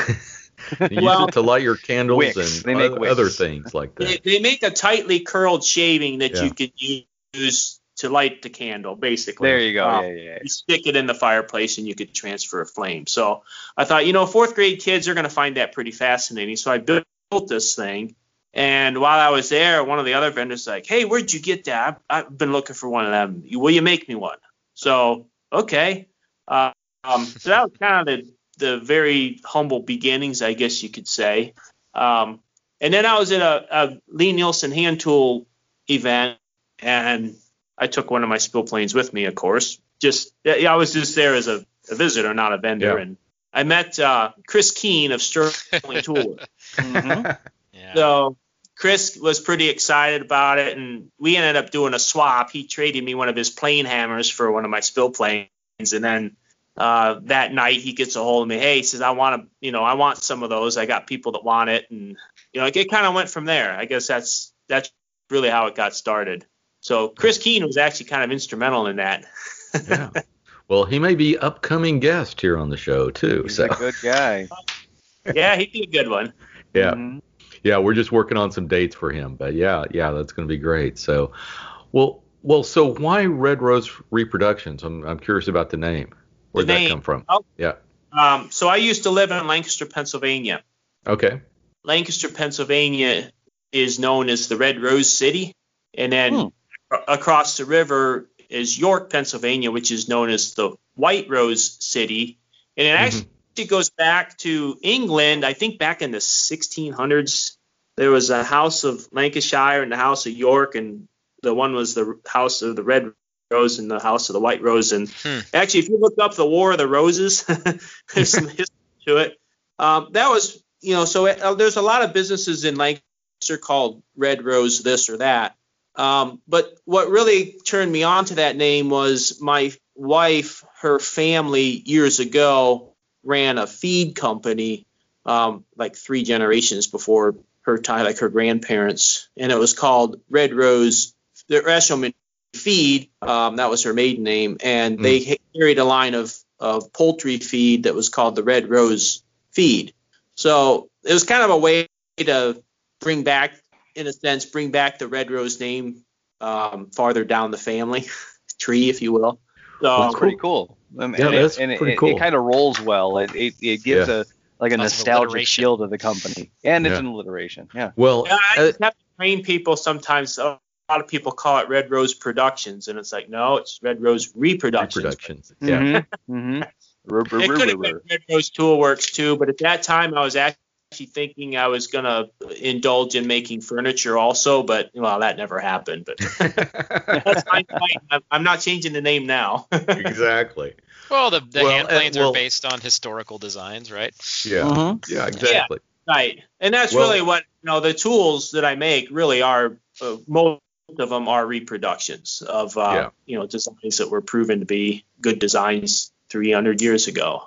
You Well- use it to light your candles Wicks. and They make o- wicks. other things like They, that. they make a tightly curled shaving that Yeah. you could use to light the candle, basically. There you go. Um, yeah, yeah, yeah. You stick it in the fireplace and you could transfer a flame. So I thought, you know, fourth grade kids are going to find that pretty fascinating. So I built this thing. And while I was there, one of the other vendors was like, hey, where'd you get that? I've, I've been looking for one of them. Will you make me one? So, okay. Uh, um, so that was kind of the, the very humble beginnings, I guess you could say. Um, and then I was at a, a Lee Nielsen hand tool event, and I took one of my spill planes with me, of course. Just yeah, I was just there as a, a visitor, not a vendor. Yeah. And I met uh, Chris Keene of Sterling Tool. Mm-hmm. Yeah. So Chris was pretty excited about it, and we ended up doing a swap. He traded me one of his plane hammers for one of my spill planes, and then uh, that night he gets a hold of me. Hey, he says, I want to, you know, I want some of those. I got people that want it, and you know, it kind of went from there. I guess that's that's really how it got started. So Chris Keene was actually kind of instrumental in that. Yeah. Well, he may be upcoming guest here on the show too. He's So a good guy. Yeah, he'd be a good one. yeah. Mhm. Yeah, we're just working on some dates for him, but yeah, yeah, that's going to be great. So, well, well, so why Red Rose Reproductions? I'm, I'm curious about the name. Where'd The that name. come from? Oh. Yeah. Um, so I used to live in Lancaster, Pennsylvania. Okay. Lancaster, Pennsylvania is known as the Red Rose City. And then Hmm. a- across the river is York, Pennsylvania, which is known as the White Rose City. And it actually goes back to England. I think back in the sixteen hundreds, there was a house of Lancashire and the house of York, and the one was the house of the Red Rose and the house of the White Rose. And Hmm. actually, if you look up the War of the Roses, there's some history to it. Um, that was, you know, so uh, there's a lot of businesses in Lancaster called Red Rose this or that. Um, but what really turned me on to that name was my wife, her family years ago ran a feed company, um, like three generations before her time, like her grandparents, and it was called Red Rose the Eshelman Feed. Um, that was her maiden name, and Mm. they carried a line of of poultry feed that was called the Red Rose Feed. So it was kind of a way to bring back, in a sense, bring back the Red Rose name um, farther down the family tree, if you will. So That's pretty cool. Um, Yeah, and that's it, and pretty it, cool. It, kind of rolls well. It it, it gives Yeah. a like a Lots of nostalgic alliteration. feel to the company, and it's Yeah. an alliteration. Yeah. Well, Yeah, I uh, just have to train people sometimes. A lot of people call it Red Rose Productions, and it's like, no, it's Red Rose Reproductions. reproductions. Yeah. Mm-hmm. Mm-hmm. It could have been Red Rose Tool Works too, but at that time I was actually thinking I was going to indulge in making furniture also, but well, that never happened. But that's fine. I'm- I'm not changing the name now. Exactly. Well, the, the Well, hand uh, planes well- are based on historical designs, right? Yeah. Mm-hmm. Yeah. Exactly. Right, and that's Well- really what, you know, the tools that I make really are, uh, most of them are reproductions of, uh, Yeah. you know, designs that were proven to be good designs three hundred years ago.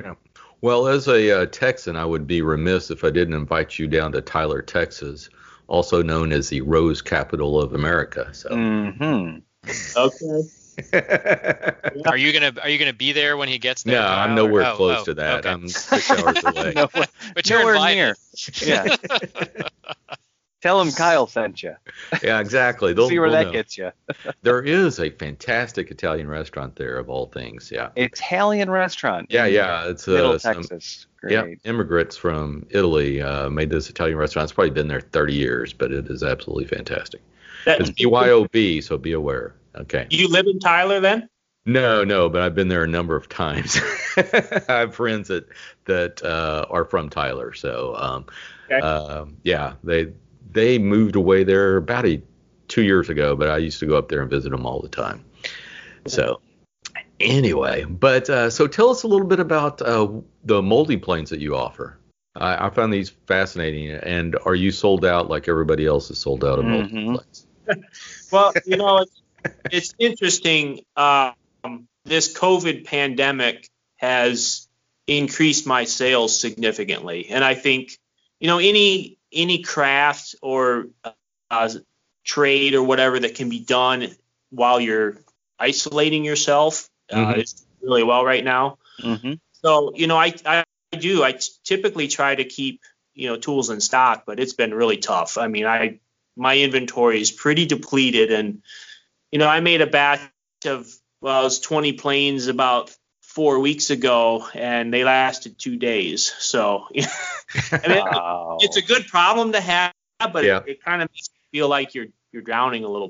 Well, as a uh, Texan, I would be remiss if I didn't invite you down to Tyler, Texas, also known as the Rose Capital of America. So. Mm-hmm. Okay. Are you gonna Are you gonna be there when he gets there? No, I'm Kyle, nowhere or- oh, close oh, to that. okay. I'm six hours away. No, But you're nowhere invited. near. Yeah. Tell him Kyle sent you. Yeah, exactly. They'll, See where they'll that know. gets you. There is a fantastic Italian restaurant there, of all things. Yeah. Italian restaurant. Yeah, in yeah. It's uh, Middle some, Texas. Great. yeah, immigrants from Italy uh, made this Italian restaurant. It's probably been there thirty years, but it is absolutely fantastic. That- It's B Y O B, so be aware. Okay. You live in Tyler then? No, no, but I've been there a number of times. I have friends that that uh, are from Tyler, so um, Okay. um, yeah, they they moved away there about a, two years ago, but I used to go up there and visit them all the time. So anyway, but uh, so tell us a little bit about uh, the molding planes that you offer. I, I found these fascinating. And are you sold out like everybody else is sold out of molding Mhm. planes? Well, you know, it's, it's interesting. Um, this COVID pandemic has increased my sales significantly, and I think, you know, any any craft or uh, trade or whatever that can be done while you're isolating yourself. Mm-hmm. Uh, it's really well right now. Mm-hmm. So, you know, I, I do. I t- typically try to keep, you know, tools in stock, but it's been really tough. I mean, I my inventory is pretty depleted, and, you know, I made a batch of, well, it was twenty planes about four weeks ago, and they lasted two days. So, I mean, Wow. it's a good problem to have, but Yeah. it, it kind of makes you feel like you're you're drowning a little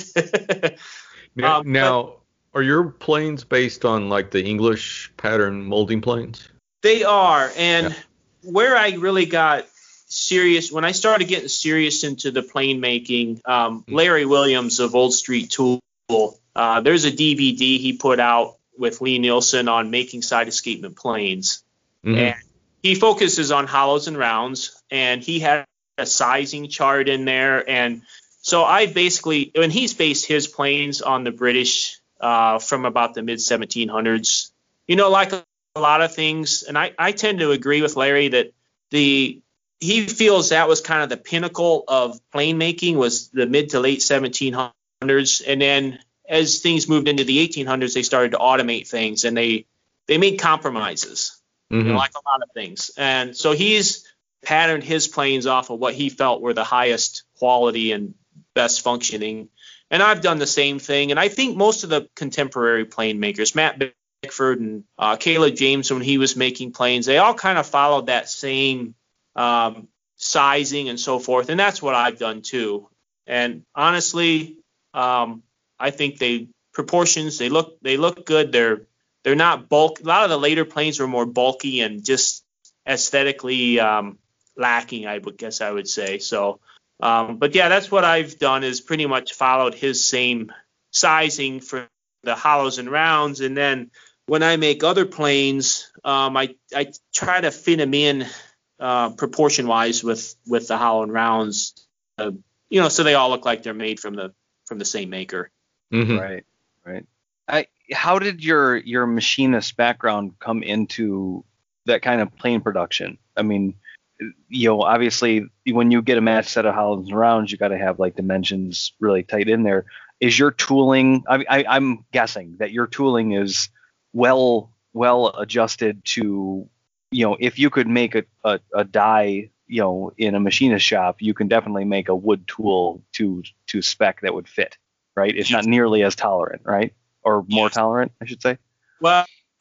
bit. Now, Um, now are your planes based on like the English pattern molding planes? They are, and Yeah. where I really got serious, when I started getting serious into the plane making, um, Larry Williams of Old Street Tool, uh, there's a D V D he put out with Lee Nielsen on making side escapement planes. Mhm. And he focuses on hollows and rounds, and he had a sizing chart in there. And so I basically, when he's based his planes on the British uh, from about the mid seventeen hundreds, you know, like a, a lot of things, and I, I tend to agree with Larry that the he feels that was kind of the pinnacle of plane making was the mid to late seventeen hundreds. And then as things moved into the eighteen hundreds, they started to automate things, and they they made compromises, Mhm. you know, like a lot of things. And so he's patterned his planes off of what he felt were the highest quality and best functioning. And I've done the same thing. And I think most of the contemporary plane makers, Matt Bickford and uh, Caleb James, when he was making planes, they all kind of followed that same um, sizing and so forth. And that's what I've done too. And honestly, um, I think they proportions, they look they look good. They're they're not bulk. A lot of the later planes were more bulky and just aesthetically um, lacking, I would guess I would say. So, um, but yeah, that's what I've done is pretty much followed his same sizing for the hollows and rounds. And then when I make other planes, um, I I try to fit them in uh, proportion wise with with the hollow and rounds, uh, you know, so they all look like they're made from the from the same maker. Mhm. Right, right. I, how did your your machinist background come into that kind of plane production? I mean, you know, obviously when you get a matched set of hollows and rounds, you got to have like dimensions really tight in there. Is your tooling? I, I, I'm guessing that your tooling is well well adjusted to, you know, if you could make a, a, a die, you know, in a machinist shop, you can definitely make a wood tool to to spec that would fit. Right? It's not nearly as tolerant, right? Or more tolerant, I should say. Well,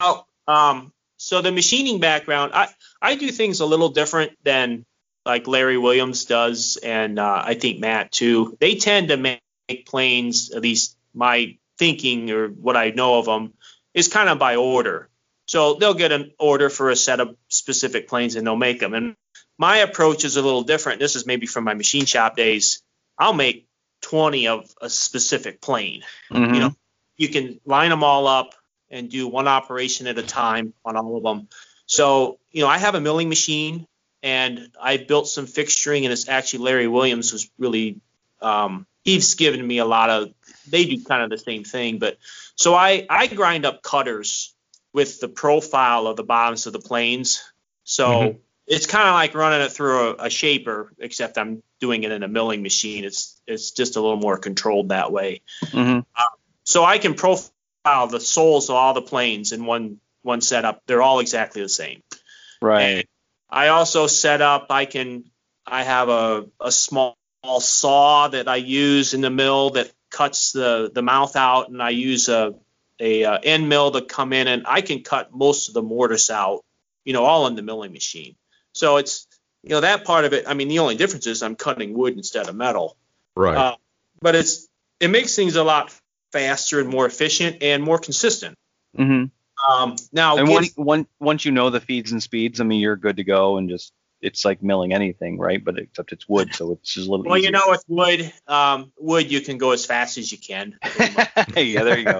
um, so the machining background, I, I do things a little different than like Larry Williams does, and uh, I think Matt too. They tend to make planes, at least my thinking or what I know of them, is kind of by order. So they'll get an order for a set of specific planes and they'll make them. And my approach is a little different. This is maybe from my machine shop days. I'll make twenty of a specific plane. Mm-hmm. You know, you can line them all up and do one operation at a time on all of them. So, you know, I have a milling machine and I built some fixturing, and it's actually Larry Williams was really, um, he's given me a lot of, they do kind of the same thing. But so I, I grind up cutters with the profile of the bottoms of the planes. So Mhm. it's kind of like running it through a, a shaper, except I'm doing it in a milling machine. It's it's just a little more controlled that way. Mm-hmm. So I can profile the soles of all the planes in one one setup. They're all exactly the same. Right. I also set up, I can, I have a, a small saw that I use in the mill that cuts the, the mouth out, and I use a, a, a end mill to come in, and I can cut most of the mortise out, you know, all in the milling machine. So it's, you know, that part of it, I mean, the only difference is I'm cutting wood instead of metal. Right. Uh, but it's, it makes things a lot faster and more efficient and more consistent. Mm-hmm. Um, now, And if- once one, once you know the feeds and speeds, I mean, you're good to go, and just it's like milling anything, right? But except it's wood, so it's just a little. well, easier. you know, with wood, um, wood you can go as fast as you can. Yeah, there you go.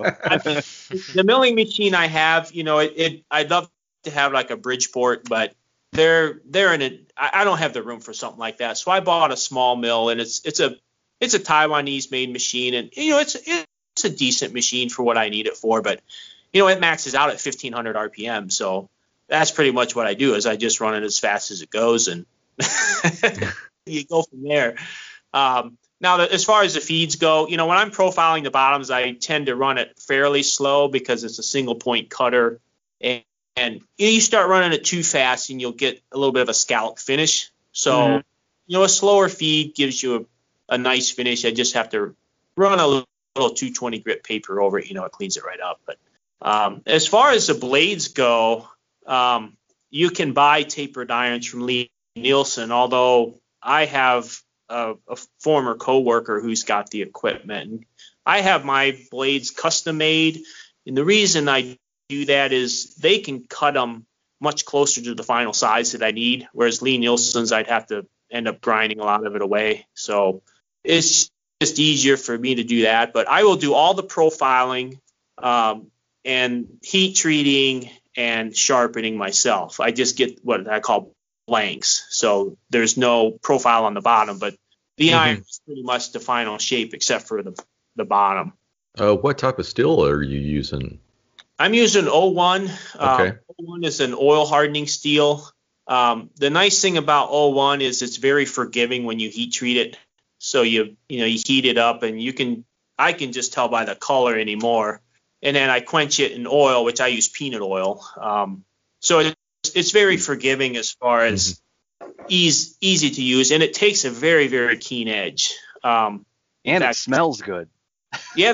The milling machine I have, you know, it, it I'd love to have like a Bridgeport, but they're they're in a I, I don't have the room for something like that. So I bought a small mill, and it's it's a it's a Taiwanese made machine, and you know, it's it's a decent machine for what I need it for, but you know, it maxes out at fifteen hundred R P M. So that's pretty much what I do is I just run it as fast as it goes, and you go from there. Um, Now, the, as far as the feeds go, you know, when I'm profiling the bottoms, I tend to run it fairly slow because it's a single point cutter. And, and you start running it too fast and you'll get a little bit of a scallop finish. So, mm-hmm. you know, a slower feed gives you a, a nice finish. I just have to run a little, little two twenty grit paper over it. You know, it cleans it right up. But um, as far as the blades go, um, you can buy tapered irons from Lee Nielsen, although I have a, a former coworker who's got the equipment. And I have my blades custom made, and the reason I do that is they can cut them much closer to the final size that I need, whereas Lee Nielsen's I'd have to end up grinding a lot of it away. So it's just easier for me to do that. But I will do all the profiling um, and heat treating and sharpening myself. I just get what I call blanks. So there's no profile on the bottom, but the mm-hmm. iron is pretty much the final shape except for the, the bottom. Uh, what type of steel are you using? I'm using O one. Okay. Um, O one is an oil hardening steel. Um, the nice thing about O one is it's very forgiving when you heat treat it. So you you know you heat it up and you can I can just tell by the color anymore. And then I quench it in oil, which I use peanut oil. Um, so it's it's very forgiving as far as mm-hmm. ease easy to use, and it takes a very very keen edge. Um, and that, it smells good. Yeah,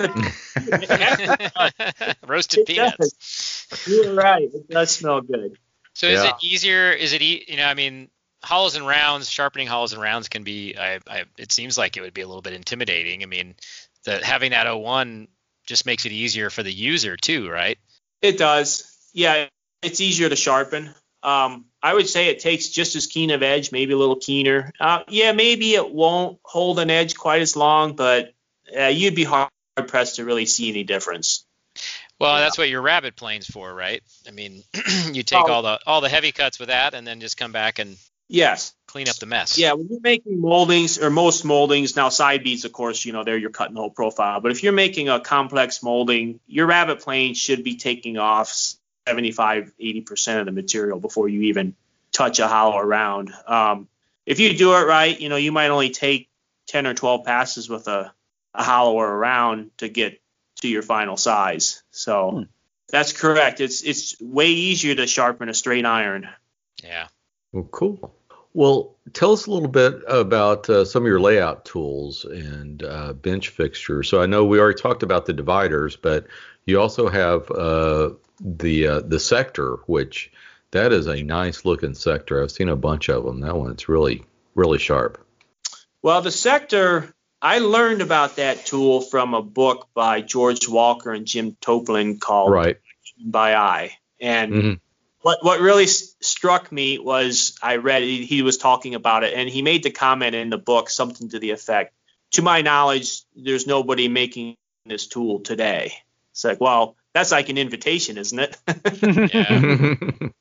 the roasted peanuts. You're right. It does smell good. So is yeah. it easier? Is it e- you know? I mean, hollows and rounds, sharpening hollows and rounds can be. I, I, it seems like it would be a little bit intimidating. I mean, the having that O one just makes it easier for the user too, right? It does. Yeah, it's easier to sharpen. Um, I would say it takes just as keen of edge, maybe a little keener. Uh, yeah, maybe it won't hold an edge quite as long, but uh, you'd be hard pressed to really see any difference. Well, that's what your rabbit plane's for, right? I mean, you take oh. all the all the heavy cuts with that, and then just come back and yes, clean up the mess. Yeah, when you're making moldings, or most moldings, now side beads, of course, you know, there you're cutting the whole profile. But if you're making a complex molding, your rabbit plane should be taking off seventy-five, eighty percent of the material before you even touch a hollow around. Um, if you do it right, you know, you might only take ten or twelve passes with a, a hollow around to get to your final size. So hmm. that's correct. It's it's way easier to sharpen a straight iron. Yeah. Well, cool. Well, tell us a little bit about uh, some of your layout tools and uh, bench fixtures. So I know we already talked about the dividers, but you also have uh, the uh, the sector, which that is a nice looking sector. I've seen a bunch of them. That one's really, really sharp. Well, the sector, I learned about that tool from a book by George Walker and Jim Toplin called right. by Eye. And mm-hmm. what what really s- struck me was I read he, he was talking about it, and he made the comment in the book, something to the effect, to my knowledge, there's nobody making this tool today. It's like, well, that's like an invitation, isn't it? Yeah.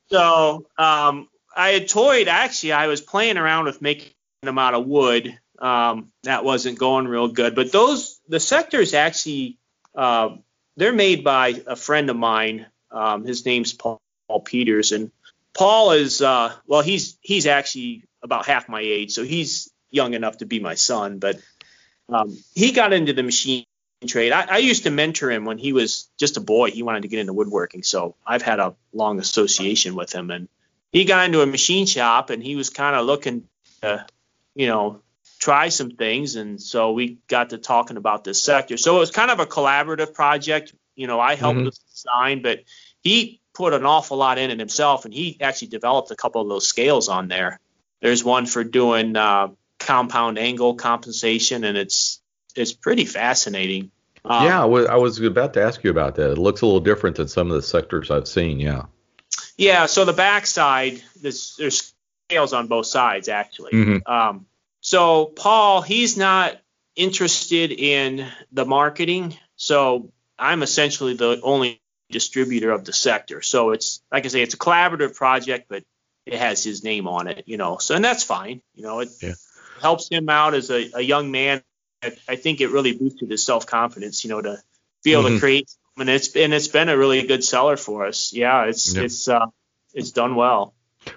So um, I had toyed, actually, I was playing around with making them out of wood. Um, that wasn't going real good. But those, the sectors actually, uh, they're made by a friend of mine. Um, his name's Paul, Paul Peters. And Paul is, uh, well, he's he's actually about half my age, so he's young enough to be my son. But um, he got into the machine trade. I, I used to mentor him when he was just a boy. He wanted to get into woodworking, so I've had a long association with him. And he got into a machine shop, and he was kind of looking to, you know, try some things. And so we got to talking about this sector. So it was kind of a collaborative project. You know, I helped mm-hmm. with the design, but he put an awful lot in it himself, and he actually developed a couple of those scales on there. There's one for doing uh, compound angle compensation, and it's it's pretty fascinating. Um, yeah, I was, I was about to ask you about that. It looks a little different than some of the sectors I've seen, yeah. Yeah, so the backside, there's, there's scales on both sides, actually. Mm-hmm. Um, so Paul, he's not interested in the marketing, so I'm essentially the only distributor of the sector. So it's, like I say, it's a collaborative project, but it has his name on it, you know. So, and that's fine. You know, it yeah. helps him out as a, a young man. I, I think it really boosted his self-confidence, you know, to be able mm-hmm. to create. And it's and it's been a really good seller for us. Yeah, it's yeah. it's uh, it's done well.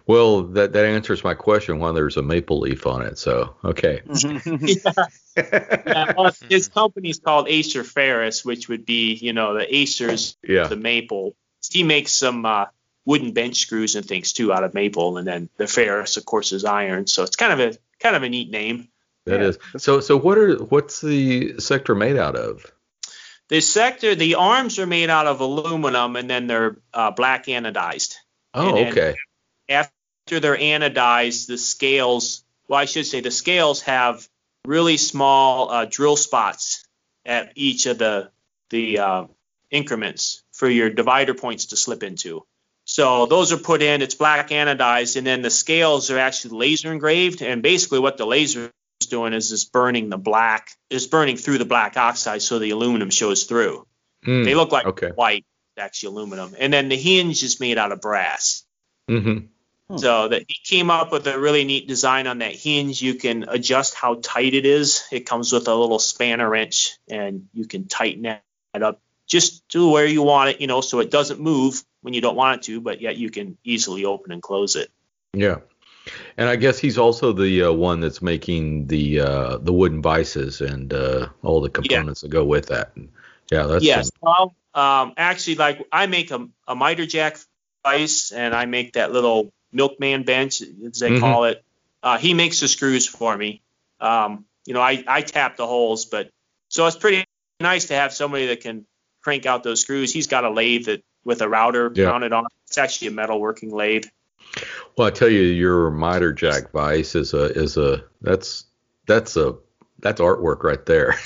Well, that, that answers my question why there's a maple leaf on it. So, okay. yeah. Yeah, well, his company's called Acer Ferris, which would be, you know, the Acer's Yeah. the maple. He makes some uh, wooden bench screws and things too out of maple, and then the Ferris, of course, is iron. So it's kind of a kind of a neat name. That Yeah. is. So, so what are what's the sector made out of? The sector, the arms are made out of aluminum, and then they're uh, black anodized. Oh, And then okay. After they're anodized, the scales, well, I should say the scales have really small uh, drill spots at each of the the uh, increments for your divider points to slip into. So those are put in, it's black anodized, and then the scales are actually laser engraved, and basically what the laser is doing is is burning the black, is burning through the black oxide so the aluminum shows through. Mm, They look like okay. white, actually aluminum. And then the hinge is made out of brass. Mm-hmm. Hmm. So that he came up with a really neat design on that hinge. You can adjust how tight it is. It comes with a little spanner wrench, and you can tighten that up just to where you want it, you know, so it doesn't move when you don't want it to, but yet you can easily open and close it. Yeah. And I guess he's also the uh, one that's making the uh, the wooden vices and uh, all the components that go with that. Yeah, that's Yes. Well, um, actually, like I make a, a miter jack vice, and I make that little milkman bench, as they Mhm. call it. Uh, he makes the screws for me. Um, you know, I, I tap the holes, but so it's pretty nice to have somebody that can crank out those screws. He's got a lathe that with a router Yeah. mounted on. It's actually a metal working lathe. Well, I tell you, your miter jack vice is a is a that's that's a that's artwork right there.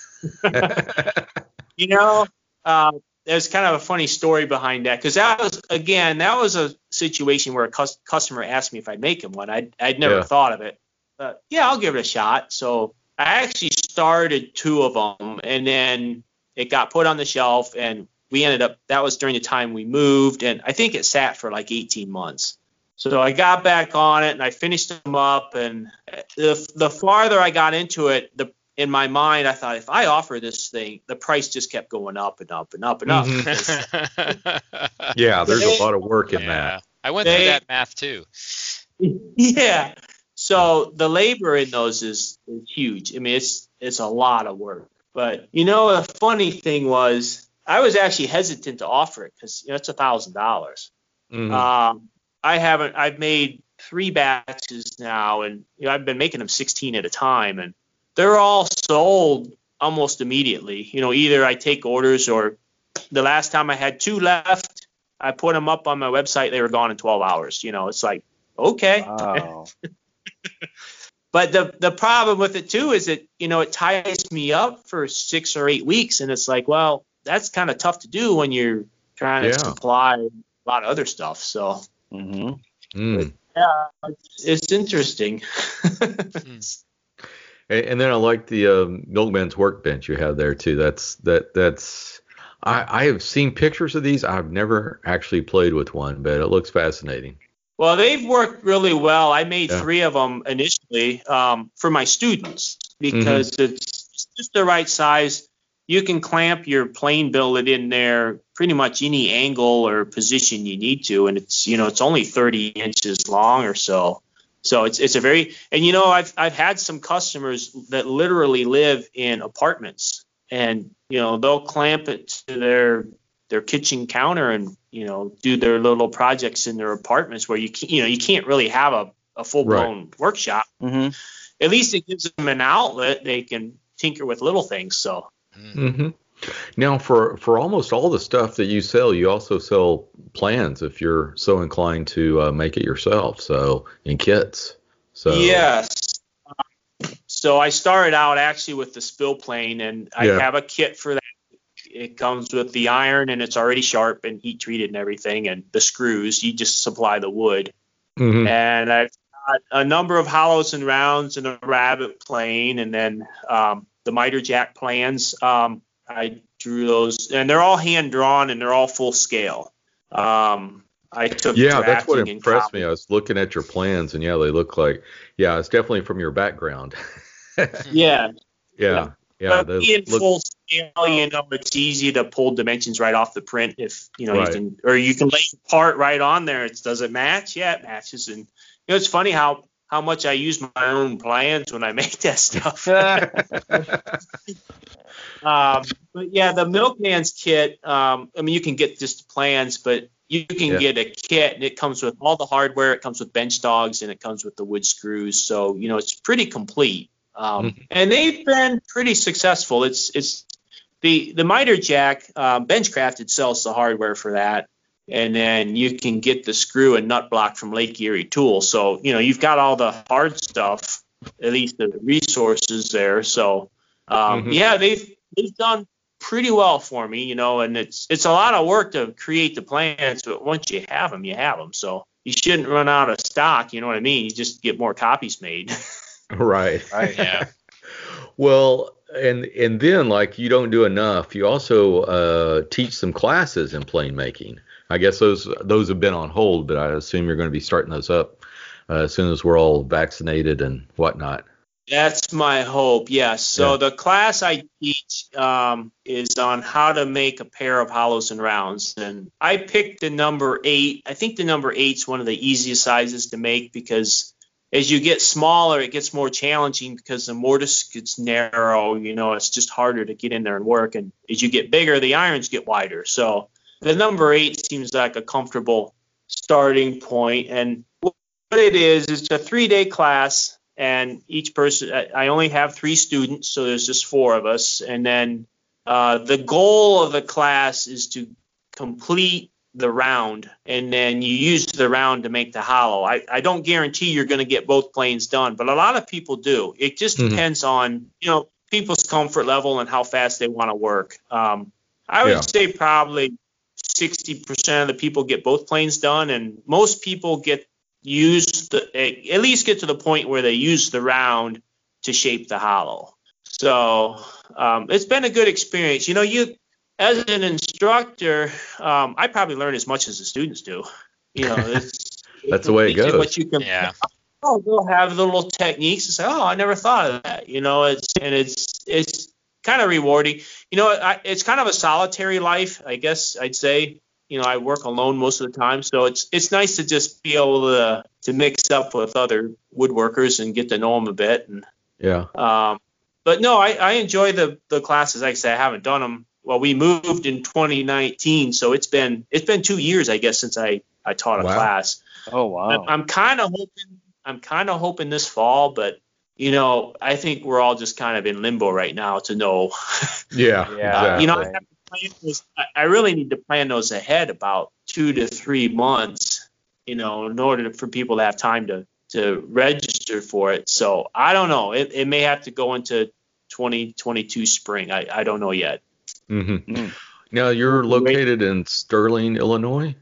You know, um, there's kind of a funny story behind that, because that was, again, that was a situation where a cus- customer asked me if I'd make him one. I'd, I'd never Yeah. thought of it. But yeah, I'll give it a shot. So I actually started two of them, and then it got put on the shelf, and we ended up, that was during the time we moved, and I think it sat for like eighteen months. So I got back on it, and I finished them up, and the, the farther I got into it, the in my mind, I thought, if I offer this thing, the price just kept going up and up and up and up. Mhm. Yeah, there's a lot of work in Yeah. that. I went They- through that math too. Yeah. So the labor in those is, is huge. I mean, it's it's a lot of work. But you know, the funny thing was, I was actually hesitant to offer it because you know it's a thousand dollars. Mhm. Um, I haven't. I've made three batches now, and you know, I've been making them sixteen at a time, and they're all sold almost immediately. You know, either I take orders, or the last time I had two left, I put them up on my website. They were gone in twelve hours. You know, it's like, okay. Wow. But the the problem with it too is that, you know, it ties me up for six or eight weeks, and it's like, well, that's kind of tough to do when you're trying to Yeah. supply a lot of other stuff. So hmm Mm. yeah, it's, it's interesting. And, and then I like the um, Milkman's workbench you have there too. That's that that's I, I have seen pictures of these. I've never actually played with one, but it looks fascinating. Well, they've worked really well. I made Yeah. three of them initially um, for my students because it's, it's just the right size. You can clamp your plane billet in there pretty much any angle or position you need to, and it's you know it's only thirty inches long or so. So it's it's a very and you know I've I've had some customers that literally live in apartments, and you know they'll clamp it to their their kitchen counter and you know do their little projects in their apartments where you can, you know you can't really have a, a full blown workshop. hmm At least it gives them an outlet. They can tinker with little things. So hmm Now, for for almost all the stuff that you sell, you also sell plans if you're so inclined to uh, make it yourself. So in kits. So yes. Um, so I started out actually with the spill plane, and I Yeah. have a kit for that. It comes with the iron, and it's already sharp and heat treated and everything, and the screws. You just supply the wood. Mhm. And I've got a number of hollows and rounds and a rabbit plane, and then um, the miter jack plans. Um, I drew those, and they're all hand drawn, and they're all full scale. Um, I took Yeah, that's what drafting and impressed copy. me. I was looking at your plans, and yeah, they look like yeah, it's definitely from your background. Yeah, Yeah. Yeah, but those being look- full scale, you know, it's easy to pull dimensions right off the print if you know Right. you can, or you can lay the part right on there. It does it match? Yeah, it matches. And you know, it's funny how how much I use my own plans when I make that stuff. um, but yeah, the Milkman's kit. Um, I mean, you can get just the plans, but you can Yeah. get a kit, and it comes with all the hardware. It comes with bench dogs, and it comes with the wood screws. So you know, it's pretty complete. Um, Mhm. And they've been pretty successful. It's it's the the miter jack. Um, Benchcrafted sells the hardware for that, and then you can get the screw and nut block from Lake Erie Tools. So you know you've got all the hard stuff, at least the resources there. So um, Mhm. yeah, they've they've done pretty well for me. You know, and it's it's a lot of work to create the plans, but once you have them, you have them. So you shouldn't run out of stock. You know what I mean? You just get more copies made. Right. Right. Yeah. Well, and and then like you don't do enough. You also uh, teach some classes in plane making. I guess those those have been on hold, but I assume you're going to be starting those up uh, as soon as we're all vaccinated and whatnot. That's my hope, yes. So Yeah. the class I teach um, is on how to make a pair of hollows and rounds. And I picked the number eight. I think the number eight's one of the easiest sizes to make because as you get smaller, it gets more challenging because the mortise gets narrow. You know, it's just harder to get in there and work. And as you get bigger, the irons get wider. So the number eight seems like a comfortable starting point. And what it is, it's a three-day class. And each person, I only have three students, so there's just four of us. And then uh, the goal of the class is to complete the round, and then you use the round to make the hollow. I, I don't guarantee you're going to get both planes done, but a lot of people do. It just Mhm. depends on, you know, people's comfort level and how fast they want to work. Um, I would Yeah. say probably sixty percent of the people get both planes done, and most people get use the, at least get to the point where they use the round to shape the hollow. So um, it's been a good experience. You know, you as an instructor, um, I probably learn as much as the students do. You know, it's, That's the way it it's goes. What you can, Yeah. oh, they'll have the little techniques and say, oh, I never thought of that. You know, it's and it's it's kind of rewarding. You know, I, it's kind of a solitary life, I guess I'd say. You know, I work alone most of the time, so it's it's nice to just be able to to mix up with other woodworkers and get to know them a bit. And Yeah. um, but no, I, I enjoy the the classes. Like I say, I haven't done them. Well, we moved in twenty nineteen, so it's been it's been two years, I guess, since I I taught a Wow. class. Oh wow. I'm, I'm kind of hoping I'm kind of hoping this fall, but you know, I think we're all just kind of in limbo right now to know. Yeah. Yeah. Exactly. You know, I have to plan those, I- I really need to plan those ahead about two to three months, you know, in order for people to have time to, to register for it. So I don't know. It, it may have to go into twenty twenty-two spring. I, I don't know yet. hmm Mm. Now you're Wait. located in Sterling, Illinois.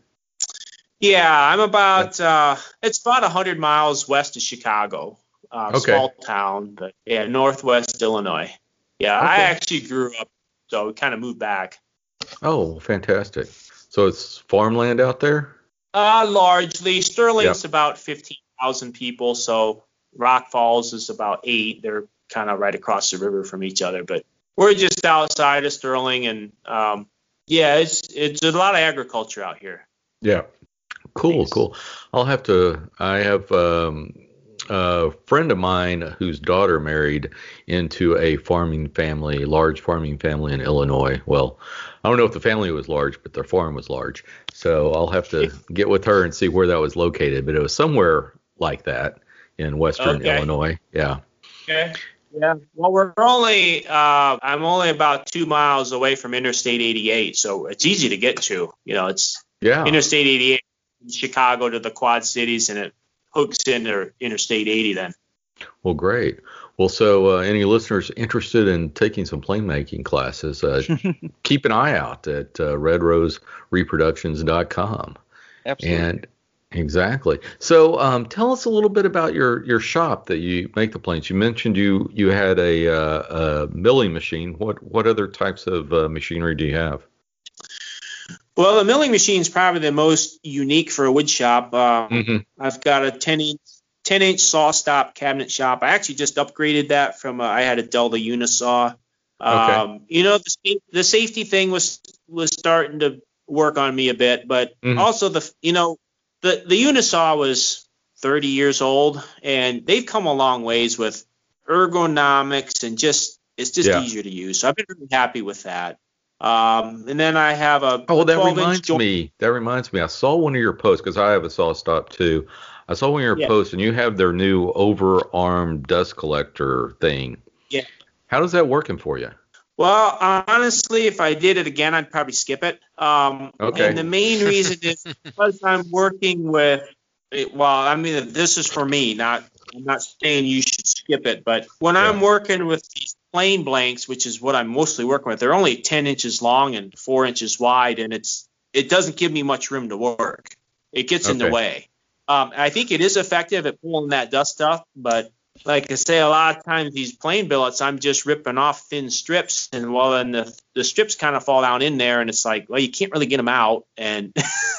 Yeah, I'm about, uh, it's about one hundred miles west of Chicago. Uh, Okay. Small town, but yeah, northwest Illinois. Yeah, I Okay. actually grew up, so we kind of moved back. Oh, fantastic. So it's farmland out there? Uh, largely. Sterling's about fifteen thousand people, so Rock Falls is about eight. They're kind of right across the river from each other, but we're just outside of Sterling, and um, yeah, it's it's a lot of agriculture out here. Yeah. Cool, Nice. cool. I'll have to, I have um, a friend of mine whose daughter married into a farming family, large farming family in Illinois. Well, I don't know if the family was large, but their farm was large. So I'll have to get with her and see where that was located. But it was somewhere like that in western Okay. Illinois. Yeah. Okay. Yeah. Well, we're only uh, I'm only about two miles away from Interstate eighty-eight, so it's easy to get to. You know, it's Yeah. Interstate eighty-eight, from Chicago to the Quad Cities, and it hooks into Interstate eighty then. Well, great. Well, so uh, any listeners interested in taking some plane making classes, uh, keep an eye out at uh, red rose reproductions dot com. Absolutely. And exactly. So um, tell us a little bit about your, your shop that you make the planes. You mentioned you you had a, uh, a milling machine. What what other types of uh, machinery do you have? Well, the milling machine is probably the most unique for a wood shop. Um, Mm-hmm. I've got a ten inch ten inch saw stop cabinet shop. I actually just upgraded that from a, I had a Delta Unisaw Um, okay. You know, the, the safety thing was was starting to work on me a bit, but mm-hmm. also the you know the the Unisaw was thirty years old, and they've come a long ways with ergonomics and just it's just yeah. easier to use. So I've been really happy with that. Um, and then I have a oh, a that reminds me. That reminds me. I saw one of your posts because I have a saw stop too. I saw one of your yeah. posts, and you have their new overarm dust collector thing. Yeah. How does that working for you? Well, honestly, if I did it again, I'd probably skip it. Um, okay. And the main reason is because I'm working with. Well, I mean, this is for me. Not. I'm not saying you should skip it, but when yeah. I'm working with these plain blanks, which is what I'm mostly working with, they're only ten inches long and four inches wide, and it's it doesn't give me much room to work. It gets okay. in the way. Um, I think it is effective at pulling that dust stuff, but like I say, a lot of times these plain billets, I'm just ripping off thin strips, and well, then the the strips kind of fall down in there, and it's like, well, you can't really get them out. And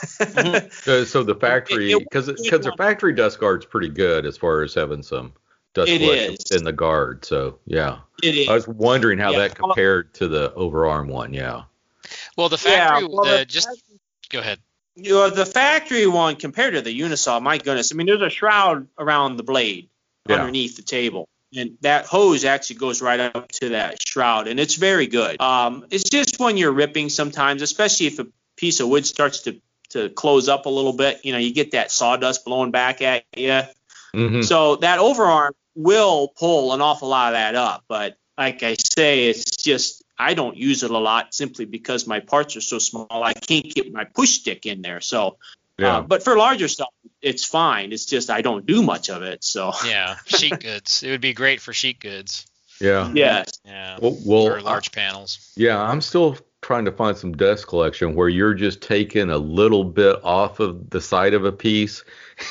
so, so the factory, because because the factory dust guard's pretty good as far as having some dust collection in the guard. So yeah, it is. I was wondering how yeah. that compared to the overarm one. Yeah. Well, the factory, yeah, well, the, the just factory, go ahead. You know, the factory one compared to the Unisaw, my goodness. I mean, there's a shroud around the blade yeah. underneath the table, and that hose actually goes right up to that shroud, and it's very good. Um, it's just when you're ripping sometimes, especially if a piece of wood starts to, to close up a little bit, you know, you get that sawdust blowing back at you. Mm-hmm. So that overarm will pull an awful lot of that up, but like I say, it's just I don't use it a lot simply because my parts are so small. I can't get my push stick in there. So, yeah. uh, but for larger stuff, it's fine. It's just I don't do much of it. So yeah, sheet goods. It would be great for sheet goods. Yeah. Yes. Yeah. Well, well for large I, panels. Yeah, I'm still trying to find some dust collection where you're just taking a little bit off of the side of a piece.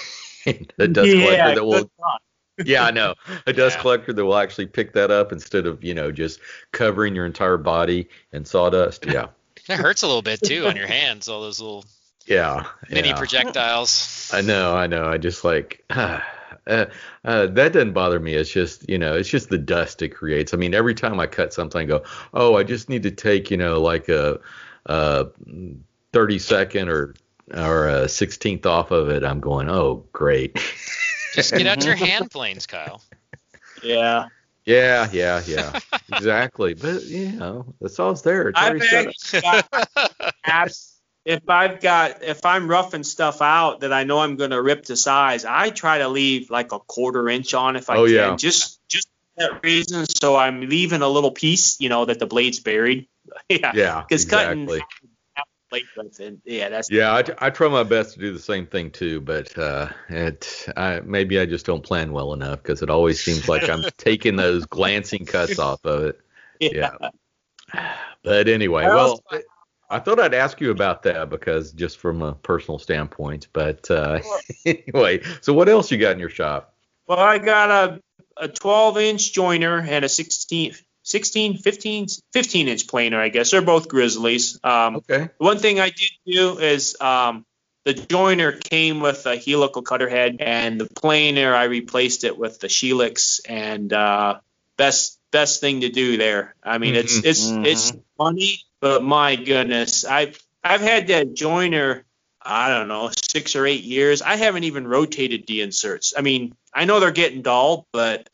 The dust yeah, collector that will. Thought. Yeah, I know. A dust Yeah. collector that will actually pick that up instead of, you know, just covering your entire body in sawdust. Yeah. It hurts a little bit too on your hands, all those little Yeah. mini yeah. projectiles. I know, I know. I just like uh, uh, that doesn't bother me. It's just, you know, it's just the dust it creates. I mean, every time I cut something, I go, oh, I just need to take, you know, like a, a thirty second or or a sixteenth off of it. I'm going, oh, great. Just get out your hand planes, Kyle. Yeah. Yeah, yeah, yeah. Exactly. But, you know, the saw's there. It's I've already set up. got apps. If I've got, if I'm roughing stuff out that I know I'm going to rip to size, I try to leave like a quarter inch on if I oh, can. Yeah. Just, just for that reason. So I'm leaving a little piece, you know, that the blade's buried. yeah. Yeah, Because exactly. cutting blade with it, yeah, that's. Yeah, I, I try my best to do the same thing too, but uh, it I, maybe I just don't plan well enough because it always seems like I'm taking those glancing cuts off of it. Yeah. yeah. But anyway, well, I thought I'd ask you about that because just from a personal standpoint. But uh, anyway, so what else you got in your shop? Well, I got a a twelve inch joiner and a sixteen. sixteen, fifteen, fifteen inch planer, I guess. They're both Grizzlies. Um, okay. One thing I did do is um, the joiner came with a helical cutter head, and the planer I replaced it with the Shelix, and uh, best best thing to do there. I mean, it's Mm-hmm. it's Mhm. it's money, but my goodness, I've I've had that joiner. I don't know, six or eight years. I haven't even rotated the inserts. I mean, I know they're getting dull, but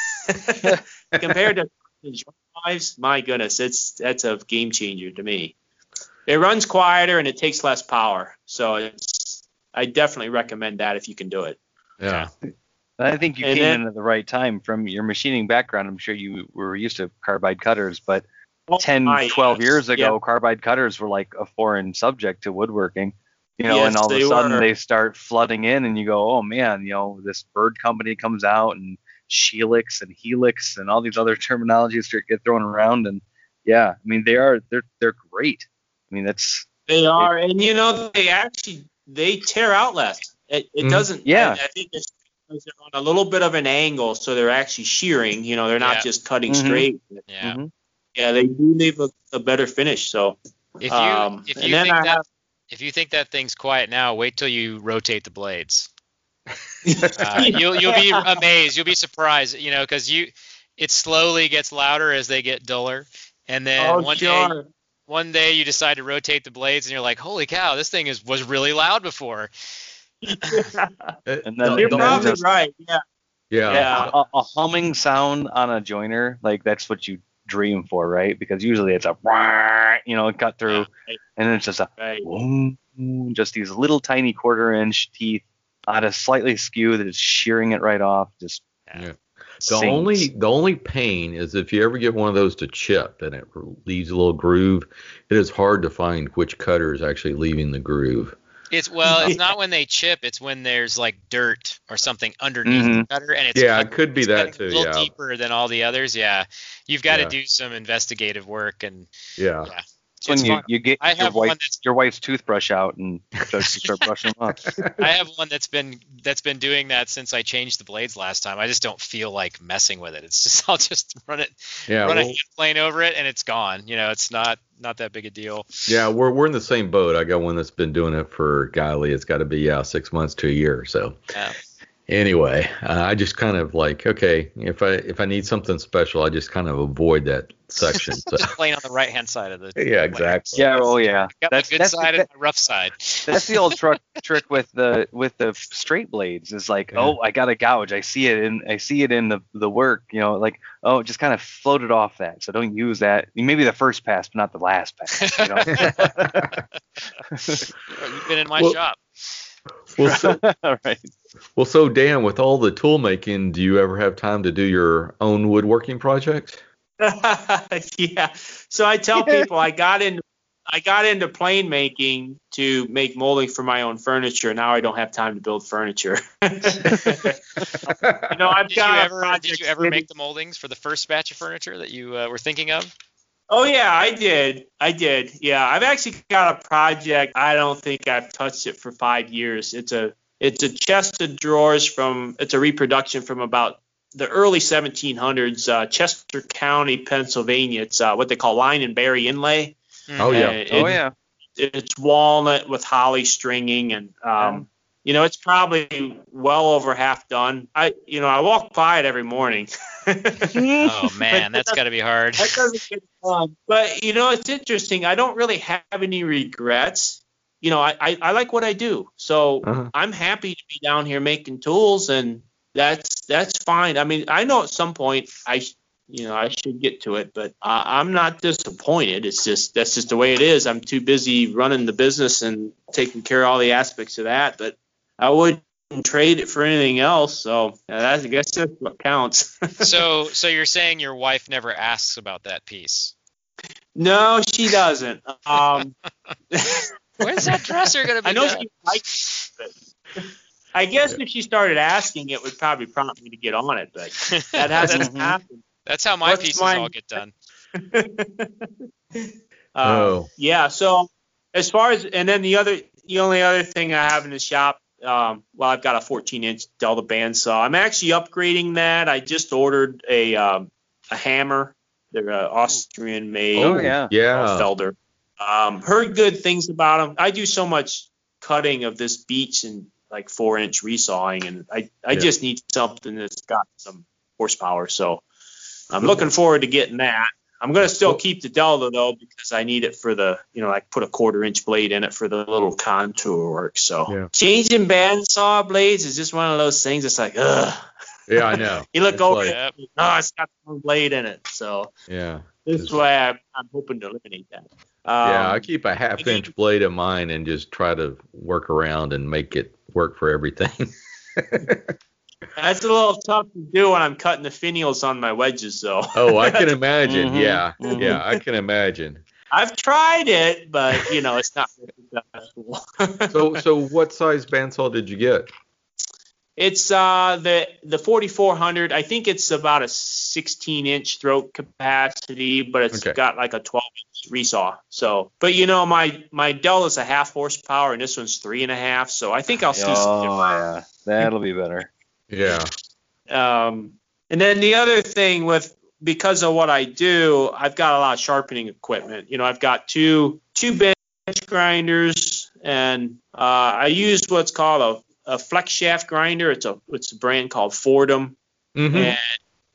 compared to lives, my goodness, it's that's a game changer to me. It runs quieter and it takes less power, so it's I definitely recommend that if you can do it. Yeah. I think you And came then- in at the right time from your machining background. I'm sure you were used to carbide cutters, but ten, my twelve goodness, years ago, yeah. carbide cutters were like a foreign subject to woodworking. You know, Yes, and all of a they sudden were. they start flooding in, and you go, oh man, you know, this Bird company comes out, and Shelix and Helix and all these other terminologies that get thrown around, and yeah, I mean they are they're they're great. I mean that's They are, and you know they actually they tear out less. It, it Mhm. doesn't. Yeah. I, I think it's because they're on a little bit of an angle, so they're actually shearing. You know, they're not Yeah. just cutting Mhm. straight. Yeah. Mhm. Yeah, they do leave a, a better finish. So If you Um, if and you then think I that have- if you think that thing's quiet now, wait till you rotate the blades. Uh, you'll you'll be amazed. You'll be surprised. You know, because you it slowly gets louder as they get duller, And then Oh, one sure. day, one day you decide to rotate the blades, and you're like, "Holy cow, this thing is was really loud before." And then The- You're the probably only- just- right. Yeah. Yeah. Yeah. a, a humming sound on a joiner, like that's what you dream for, right? Because usually it's a wah, you know, cut through, Right. and then it's just a Right. boom, just these little tiny quarter inch teeth on a slightly skew that is shearing it right off. Just Yeah. The sings. only the only pain is if you ever get one of those to chip and it leaves a little groove, it is hard to find which cutter is actually leaving the groove. It's well, it's not when they chip. It's when there's like dirt or something underneath Mhm. the cutter, and it's Yeah, cut- it could be it's that cutting too, a little yeah. deeper than all the others. Yeah, you've got to Yeah. do some investigative work, and Yeah. yeah, It's when it's you, fun. you get I your have one wife that's- your wife's toothbrush out and start, start brushing them off. I have one that's been that's been doing that since I changed the blades last time. I just don't feel like messing with it. It's just I'll just run it, Yeah. run a well- hand plane over it, and it's gone. You know, it's not not that big a deal. Yeah, we're we're in the same boat. I got one that's been doing it for golly, it's got to be yeah six months to a year. So Yeah. anyway, uh, I just kind of like okay, if I if I need something special, I just kind of avoid that section. So Just playing on the right hand side of the. yeah, exactly. Yeah, oh yeah. Got That's my good that's side that- and my rough side. That's the old truck trick with the with the straight blades. Is like, Yeah. oh, I got a gouge. I see it in I see it in the the work. You know, like, oh, just kind of float it off that. So don't use that. Maybe the first pass, but not the last pass. You know? You've been in my Well- shop. Well, so, All right. well, so Dan, with all the tool making, do you ever have time to do your own woodworking projects? Yeah. So I tell people I got into I got into plane making to make molding for my own furniture. Now I don't have time to build furniture. you know, I've Did you got a ever project did you ever sitting- make the moldings for the first batch of furniture that you uh, were thinking of? Oh yeah, I did. I did. Yeah, I've actually got a project. I don't think I've touched it for five years. It's a it's a chest of drawers from. It's a reproduction from about the early seventeen hundreds, uh, Chester County, Pennsylvania. It's uh, what they call line and berry inlay. Oh, yeah. And it- Oh yeah. It's walnut with holly stringing, and um, you know, it's probably well over half done. I you know I walk by it every morning. Oh man, that's got to be hard. That doesn't get fun. But you know, it's interesting. I don't really have any regrets. You know, I, I, I like what I do. So Uh-huh. I'm happy to be down here making tools, and that's that's fine. I mean, I know at some point I sh- you know I should get to it, but I, I'm not disappointed. It's just that's just the way it is. I'm too busy running the business and taking care of all the aspects of that. But I wouldn't trade it for anything else. So uh, that's, I guess that's what counts. So so you're saying your wife never asks about that piece? No, she doesn't. Um, Where's that dresser gonna be? I know done? she likes it. I guess if she started asking, it would probably prompt me to get on it, but that hasn't Mhm. happened. That's how my What's pieces mine? all get done. Uh, Oh. Yeah. So as far as, and then the other, the only other thing I have in the shop, um, well, I've got a fourteen inch Delta bandsaw. I'm actually upgrading that. I just ordered a um, a hammer. They're uh, Austrian made. Oh, yeah. Yeah. Felder. Um, heard good things about them. I do so much cutting of this beech and like four inch resawing, and I, I Yeah. just need something that's got some horsepower. So I'm looking forward to getting that. I'm going to still keep the Delta though, because I need it for the, you know, like put a quarter inch blade in it for the little contour work. So Yeah. changing bandsaw blades is just one of those things. It's like, ugh. Yeah, I know. You look It's over like- it, no, it's got one blade in it. So Yeah. this is why I'm, I'm hoping to eliminate that. Um, Yeah, I keep a half inch blade of mine and just try to work around and make it work for everything. That's a little tough to do when I'm cutting the finials on my wedges, though. Oh, I can imagine. Mhm, Yeah. mhm. Yeah, I can imagine. I've tried it, but you know, it's not very successful. So so what size bandsaw did you get? It's uh the the forty-four hundred. I think it's about a sixteen inch throat capacity, but it's Okay. got like a twelve inch resaw. So, but you know, my my Dell is a half horsepower, and this one's three and a half. So I think I'll see some Oh difference. yeah, that'll be better. Yeah. Um, and then the other thing with, because of what I do, I've got a lot of sharpening equipment. You know, I've got two two bench grinders, and uh, I use what's called a, a flex shaft grinder. It's a it's a brand called Fordham, Mm-hmm. and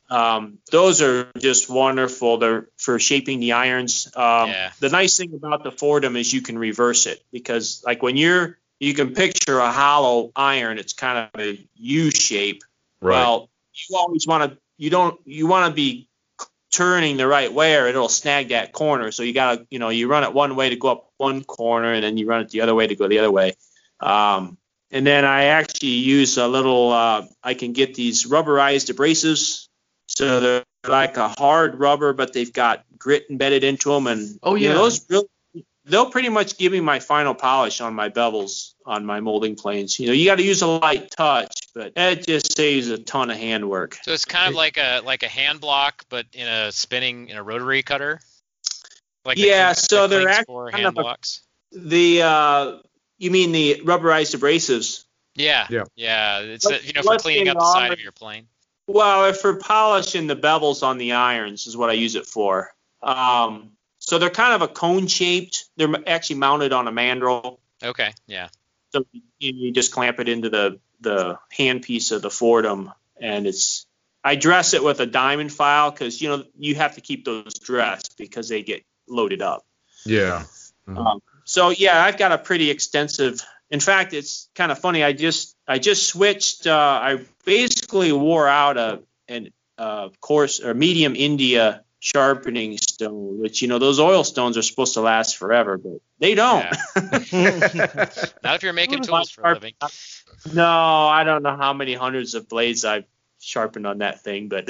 Um, those are just wonderful. They're for shaping the irons. Um, Yeah. The nice thing about the Fordham is you can reverse it, because like when you're, you can picture a hollow iron, it's kind of a U shape. Right. Well, you always want to, you don't, you want to be turning the right way or it'll snag that corner. So you got to, you know, you run it one way to go up one corner and then you run it the other way to go the other way. Um, and then I actually use a little, uh, I can get these rubberized abrasives. So they're like a hard rubber, but they've got grit embedded into them. And Oh, you know, yeah. those really, they'll pretty much give me my final polish on my bevels on my molding planes. You know, you got to use a light touch, but that just saves a ton of hand work. So it's kind of like a like a hand block, but in a spinning in a rotary cutter. Like Yeah, the, so the they're Clinks actually for kind hand of a- blocks. The uh, you mean the rubberized abrasives? Yeah, Yeah. yeah. It's What- the, you know for what cleaning they up the side are- of your plane. Well, if for polishing the bevels on the irons is what I use it for. Um, so they're kind of a cone shaped. They're actually mounted on a mandrel. Okay, yeah. So you, you just clamp it into the the handpiece of the Fordham, and it's. I dress it with a diamond file because you know you have to keep those dressed because they get loaded up. Yeah. Mhm. Um, so yeah, I've got a pretty extensive. In fact, it's kind of funny. I just I just switched. Uh, I basically wore out a an uh, coarse or medium India sharpening stone, which you know those oil stones are supposed to last forever, but they don't. Yeah. Not if you're making tools for a living. No, I don't know how many hundreds of blades I've sharpened on that thing, but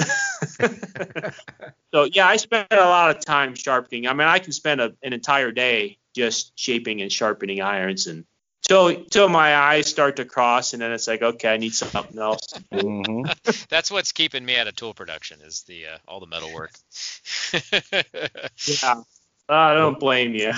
so yeah, I spend a lot of time sharpening. I mean, I can spend a, an entire day just shaping and sharpening irons, and till till my eyes start to cross, and then it's like, okay, I need something else. Mhm. That's what's keeping me out of tool production is the uh, all the metal work. Yeah, I don't blame you.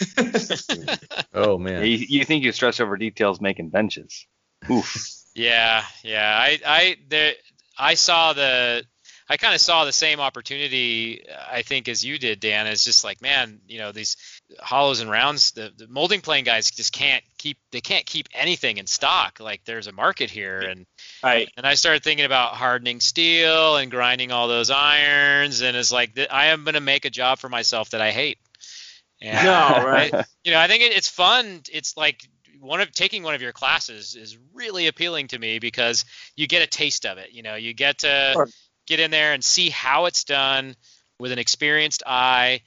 Oh Yeah, man. you, you think you stress over details making benches? Oof. Yeah, yeah. I I there I saw the I kind of saw the same opportunity I think as you did, Dan. It's just like, man, you know, these hollows and rounds, the, the molding plane guys just can't keep they can't keep anything in stock. Like there's a market here, and Right. and I started thinking about hardening steel and grinding all those irons, and it's like th- I am going to make a job for myself that I hate. And No, right. I- you know, I think it, it's fun. It's like one of taking one of your classes is really appealing to me because you get a taste of it. You know, you get to Sure. get in there and see how it's done with an experienced eye,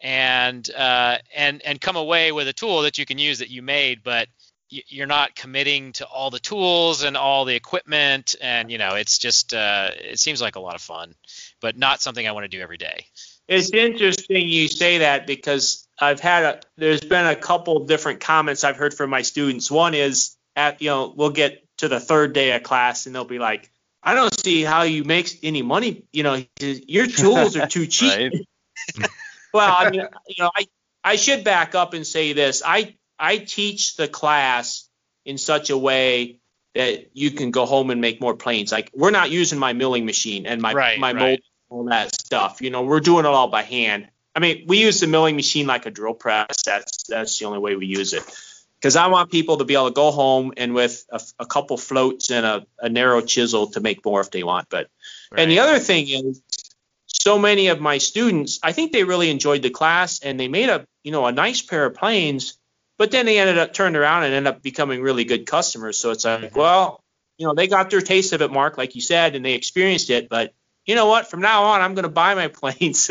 and uh, and and come away with a tool that you can use that you made, but y- you're not committing to all the tools and all the equipment, and you know, it's just uh, it seems like a lot of fun, but not something I want to do every day. It's interesting you say that because I've had a, there's been a couple different comments I've heard from my students. One is at, you know, we'll get to the third day of class and they'll be like, I don't see how you make any money. You know, your tools are too cheap. Right? Well, I mean, you know, I, I should back up and say this. I, I teach the class in such a way that you can go home and make more planes. Like we're not using my milling machine and my, Right, my right. mold, all that stuff. You know, we're doing it all by hand. I mean, we use the milling machine like a drill press. That's, that's the only way we use it. Because I want people to be able to go home and with a, a couple floats and a, a narrow chisel to make more if they want. But and the Right. other thing is, so many of my students, I think they really enjoyed the class and they made a you know a nice pair of planes. But then they ended up turned around and ended up becoming really good customers. So it's like, well, you know, they got their taste of it, Mark, like you said, and they experienced it. But you know what? From now on, I'm going to buy my planes.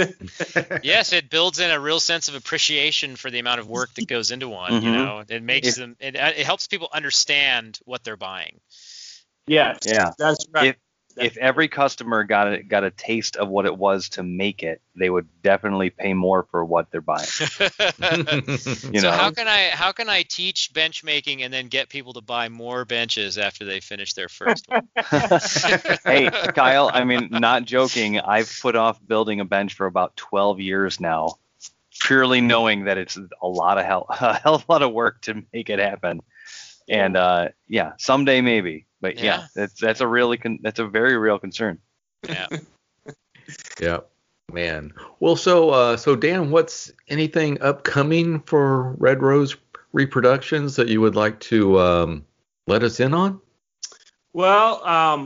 Yes, it builds in a real sense of appreciation for the amount of work that goes into one. You Mhm. know, it makes If- them, it, it helps people understand what they're buying. Yes. Yeah. That's right. If if every customer got a, got a taste of what it was to make it, they would definitely pay more for what they're buying. so You know, how can I how can I teach bench making and then get people to buy more benches after they finish their first one? hey, Kyle, I mean, not joking. I've put off building a bench for about twelve years now, purely knowing that it's a lot of hell, a hell of a lot of work to make it happen. And uh, yeah, someday maybe, but yeah, Yeah. that's that's a really con- that's a very real concern. Yeah. Yeah, man. Well, so uh, so Dan, what's anything upcoming for Red Rose Reproductions that you would like to um, let us in on? Well, um,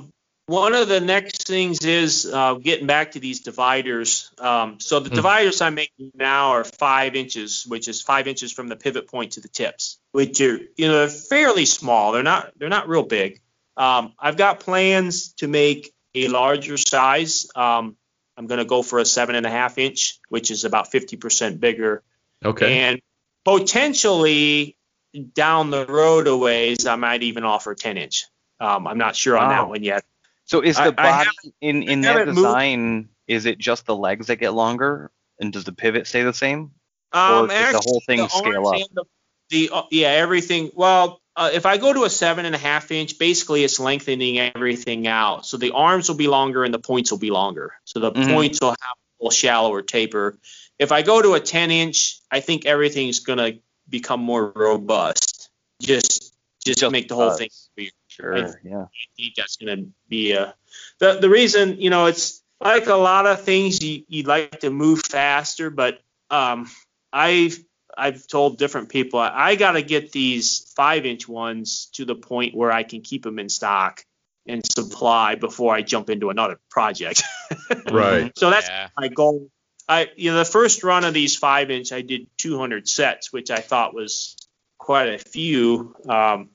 one of the next things is uh, getting back to these dividers. Um, so the mm. dividers I'm making now are five inches, which is five inches from the pivot point to the tips, which are, you know, fairly small. They're not they're not real big. Um, I've got plans to make a larger size. Um, I'm going to go for a seven and a half inch, which is about fifty percent bigger. Okay. And potentially down the road a ways, I might even offer a ten inch. Um, I'm not sure on wow. that one yet. So is the I, body I in, in that design, moved. Is it just the legs that get longer? And does the pivot stay the same? Um, or does actually, the whole thing the scale up? The, the, uh, yeah, everything. Well, uh, if I go to a seven and a half inch, basically it's lengthening everything out. So the arms will be longer and the points will be longer. So the mm-hmm. points will have a little shallower taper. If I go to a ten inch, I think everything's going to become more robust. Just, just, just make the whole uh, thing weird. Sure, I, yeah. I think that's going to be a the the reason, you know, it's like a lot of things you you'd like to move faster, but um, I've I've told different people I, I got to get these five inch ones to the point where I can keep them in stock and supply before I jump into another project. Right. So that's yeah. my goal. I you know the first run of these five inch I did two hundred sets, which I thought was quite a few. Um,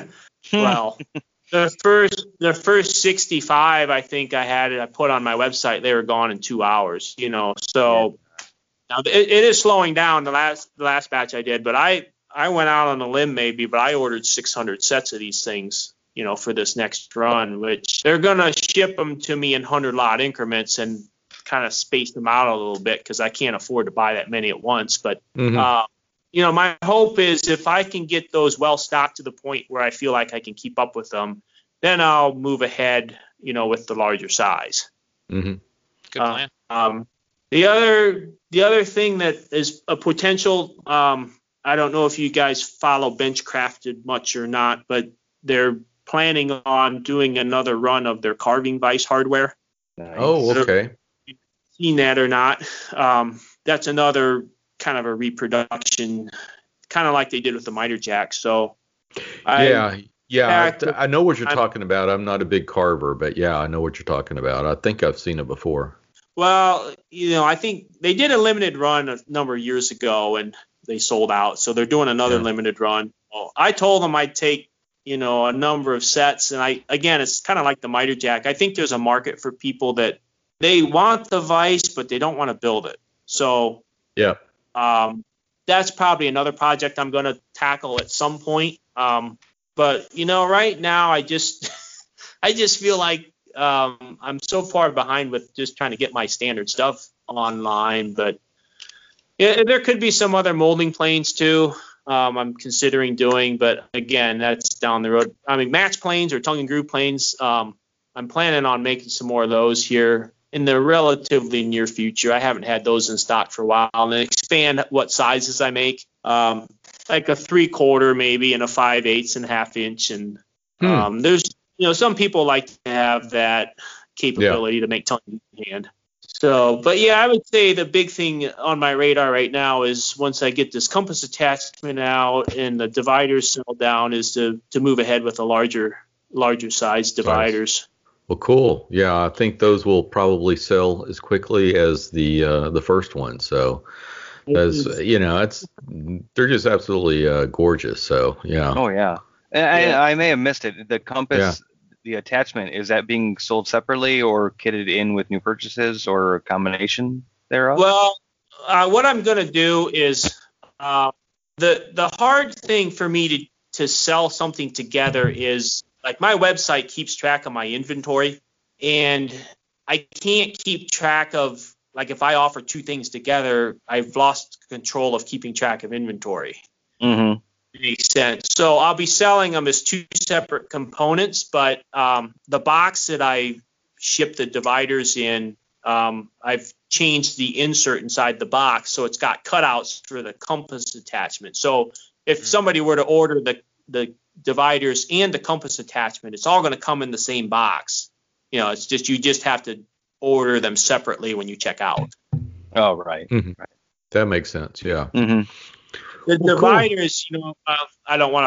well. The first, the first sixty-five, I think I had it. I put on my website. They were gone in two hours. You know, so yeah. now it, it is slowing down. The last, the last batch I did, but I, I went out on a limb maybe, but I ordered six hundred sets of these things. You know, for this next run, which they're gonna ship them to me in hundred lot increments and kind of space them out a little bit because I can't afford to buy that many at once. But mm-hmm. uh, you know, my hope is if I can get those well stocked to the point where I feel like I can keep up with them, then I'll move ahead, you know, with the larger size. Mm-hmm. Good plan. Uh, um, the other, the other thing that is a potential, um, I don't know if you guys follow Benchcrafted much or not, but they're planning on doing another run of their carving vise hardware. Nice. Oh, okay. Seen that or not? Um, that's another kind of a reproduction, kind of like they did with the miter jack. So, yeah, I, yeah, I, I know what you're I'm, talking about. I'm not a big carver, but yeah, I know what you're talking about. I think I've seen it before. Well, you know, I think they did a limited run a number of years ago and they sold out. So they're doing another yeah. limited run. Well, I told them I'd take, you know, a number of sets. And I, again, it's kind of like the miter jack. I think there's a market for people that they want the vise, but they don't want to build it. So, yeah. Um, that's probably another project I'm going to tackle at some point. Um, but you know, right now I just, I just feel like um, I'm so far behind with just trying to get my standard stuff online. But yeah, there could be some other molding planes too. Um, I'm considering doing, but again, that's down the road. I mean, match planes or tongue and groove planes. Um, I'm planning on making some more of those here in the relatively near future. I haven't had those in stock for a while, and then expand what sizes I make, um, like a three quarter maybe and a five eighths and a half inch. And hmm. um, there's, you know, some people like to have that capability yeah. to make tongue in hand. So, but yeah, I would say the big thing on my radar right now is once I get this compass attachment out and the dividers settled down, is to to move ahead with the larger larger size dividers. Nice. Well, cool. Yeah, I think those will probably sell as quickly as the uh, the first one. So, as you know, it's they're just absolutely uh, gorgeous. So, yeah. Oh yeah. And yeah. I, I may have missed it. The compass, yeah. the attachment, is that being sold separately or kitted in with new purchases or a combination thereof? Well, uh, what I'm going to do is uh, the the hard thing for me to to sell something together is, like, my website keeps track of my inventory, and I can't keep track of, like, if I offer two things together, I've lost control of keeping track of inventory. Mm-hmm. Makes sense. So I'll be selling them as two separate components, but um, the box that I ship the dividers in, um, I've changed the insert inside the box, so it's got cutouts for the compass attachment. So if somebody were to order the the dividers and the compass attachment, it's all going to come in the same box. You know, it's just, you just have to order them separately when you check out. Oh, right. Mm-hmm. Right. That makes sense. Yeah. Mm-hmm. The well, dividers, cool. you know, uh, I don't want to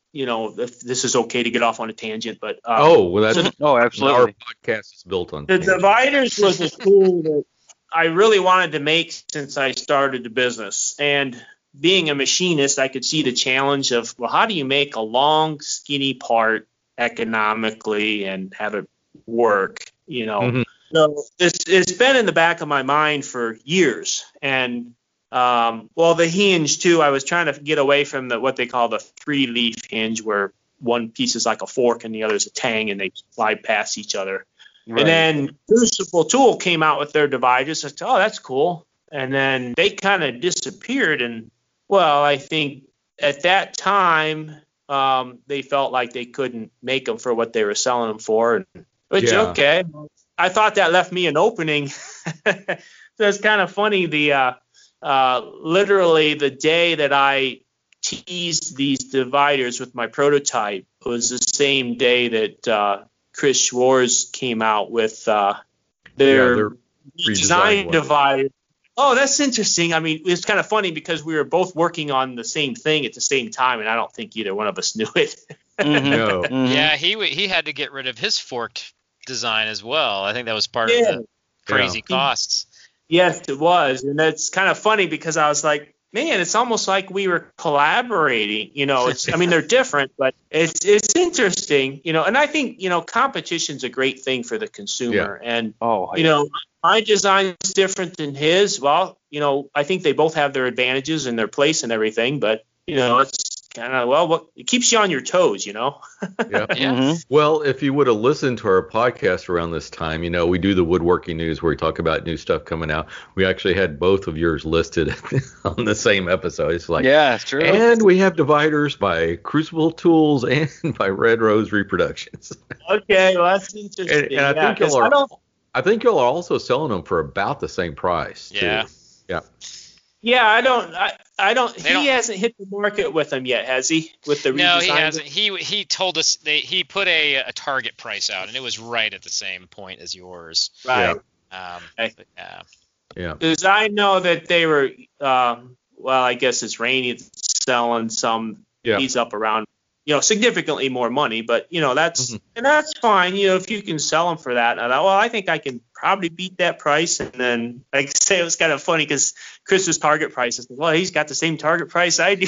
you know, if this is okay to get off on a tangent, but um, oh, well, that's so Oh, absolutely. our podcast is built on. the tangents. dividers was a tool that I really wanted to make since I started the business. And being a machinist, I could see the challenge of, well, how do you make a long, skinny part economically and have it work, you know? Mhm. So it's, it's been in the back of my mind for years. And, um, well, the hinge, too, I was trying to get away from the what they call the three-leaf hinge, where one piece is like a fork and the other is a tang, and they slide past each other. Right. And then Crucible Tool came out with their dividers. I said, oh, that's cool. And then they kind of disappeared. And, well, I think at that time, um, they felt like they couldn't make them for what they were selling them for. Which, Yeah. okay. I thought that left me an opening. So it's kind of funny. The uh, uh, literally the day that I teased these dividers with my prototype was the same day that uh, Chris Schwarz came out with uh, their, Yeah, their redesigned design one. divider. Oh, that's interesting. I mean, it's kind of funny because we were both working on the same thing at the same time, and I don't think either one of us knew it. Mhm. No. Mhm. Yeah, he w- he had to get rid of his forked design as well. I think that was part Yeah. of the crazy Yeah. costs. Yes, it was. And that's kind of funny because I was like, man, it's almost like we were collaborating. You know, it's, I mean, they're different, but it's it's interesting, you know, and I think, you know, competition's a great thing for the consumer. And, Oh, you know, my design is different than his. Well, you know, I think they both have their advantages and their place and everything, but, you know, it's kind of, well, what it keeps you on your toes, you know? Yeah. Yeah. Mhm. Well, if you would have listened to our podcast around this time, you know, we do the woodworking news where we talk about new stuff coming out. We actually had both of yours listed on the same episode. It's like, Yeah, it's true. and we have dividers by Crucible Tools and by Red Rose Reproductions. Okay, well, that's interesting. And, and I yeah, think 'cause y'all I are, don't, I think y'all are also selling them for about the same price. too. Yeah. Yeah. yeah, I don't, I, I don't, They he don't- hasn't hit the market with them yet, has he? With the No, he redesign? hasn't. He he told us they he put a, a target price out, and it was right at the same point as yours. Right. Um, Okay. but, yeah. Yeah. Because I know that they were, um, well, I guess it's Rainy selling some, Yeah. he's up around, you know, significantly more money, but, you know, that's, Mhm. and that's fine, you know, if you can sell them for that. And I thought, well, I think I can probably beat that price. And then, like I say, it was kind of funny because Chris's target price is, well, he's got the same target price I do.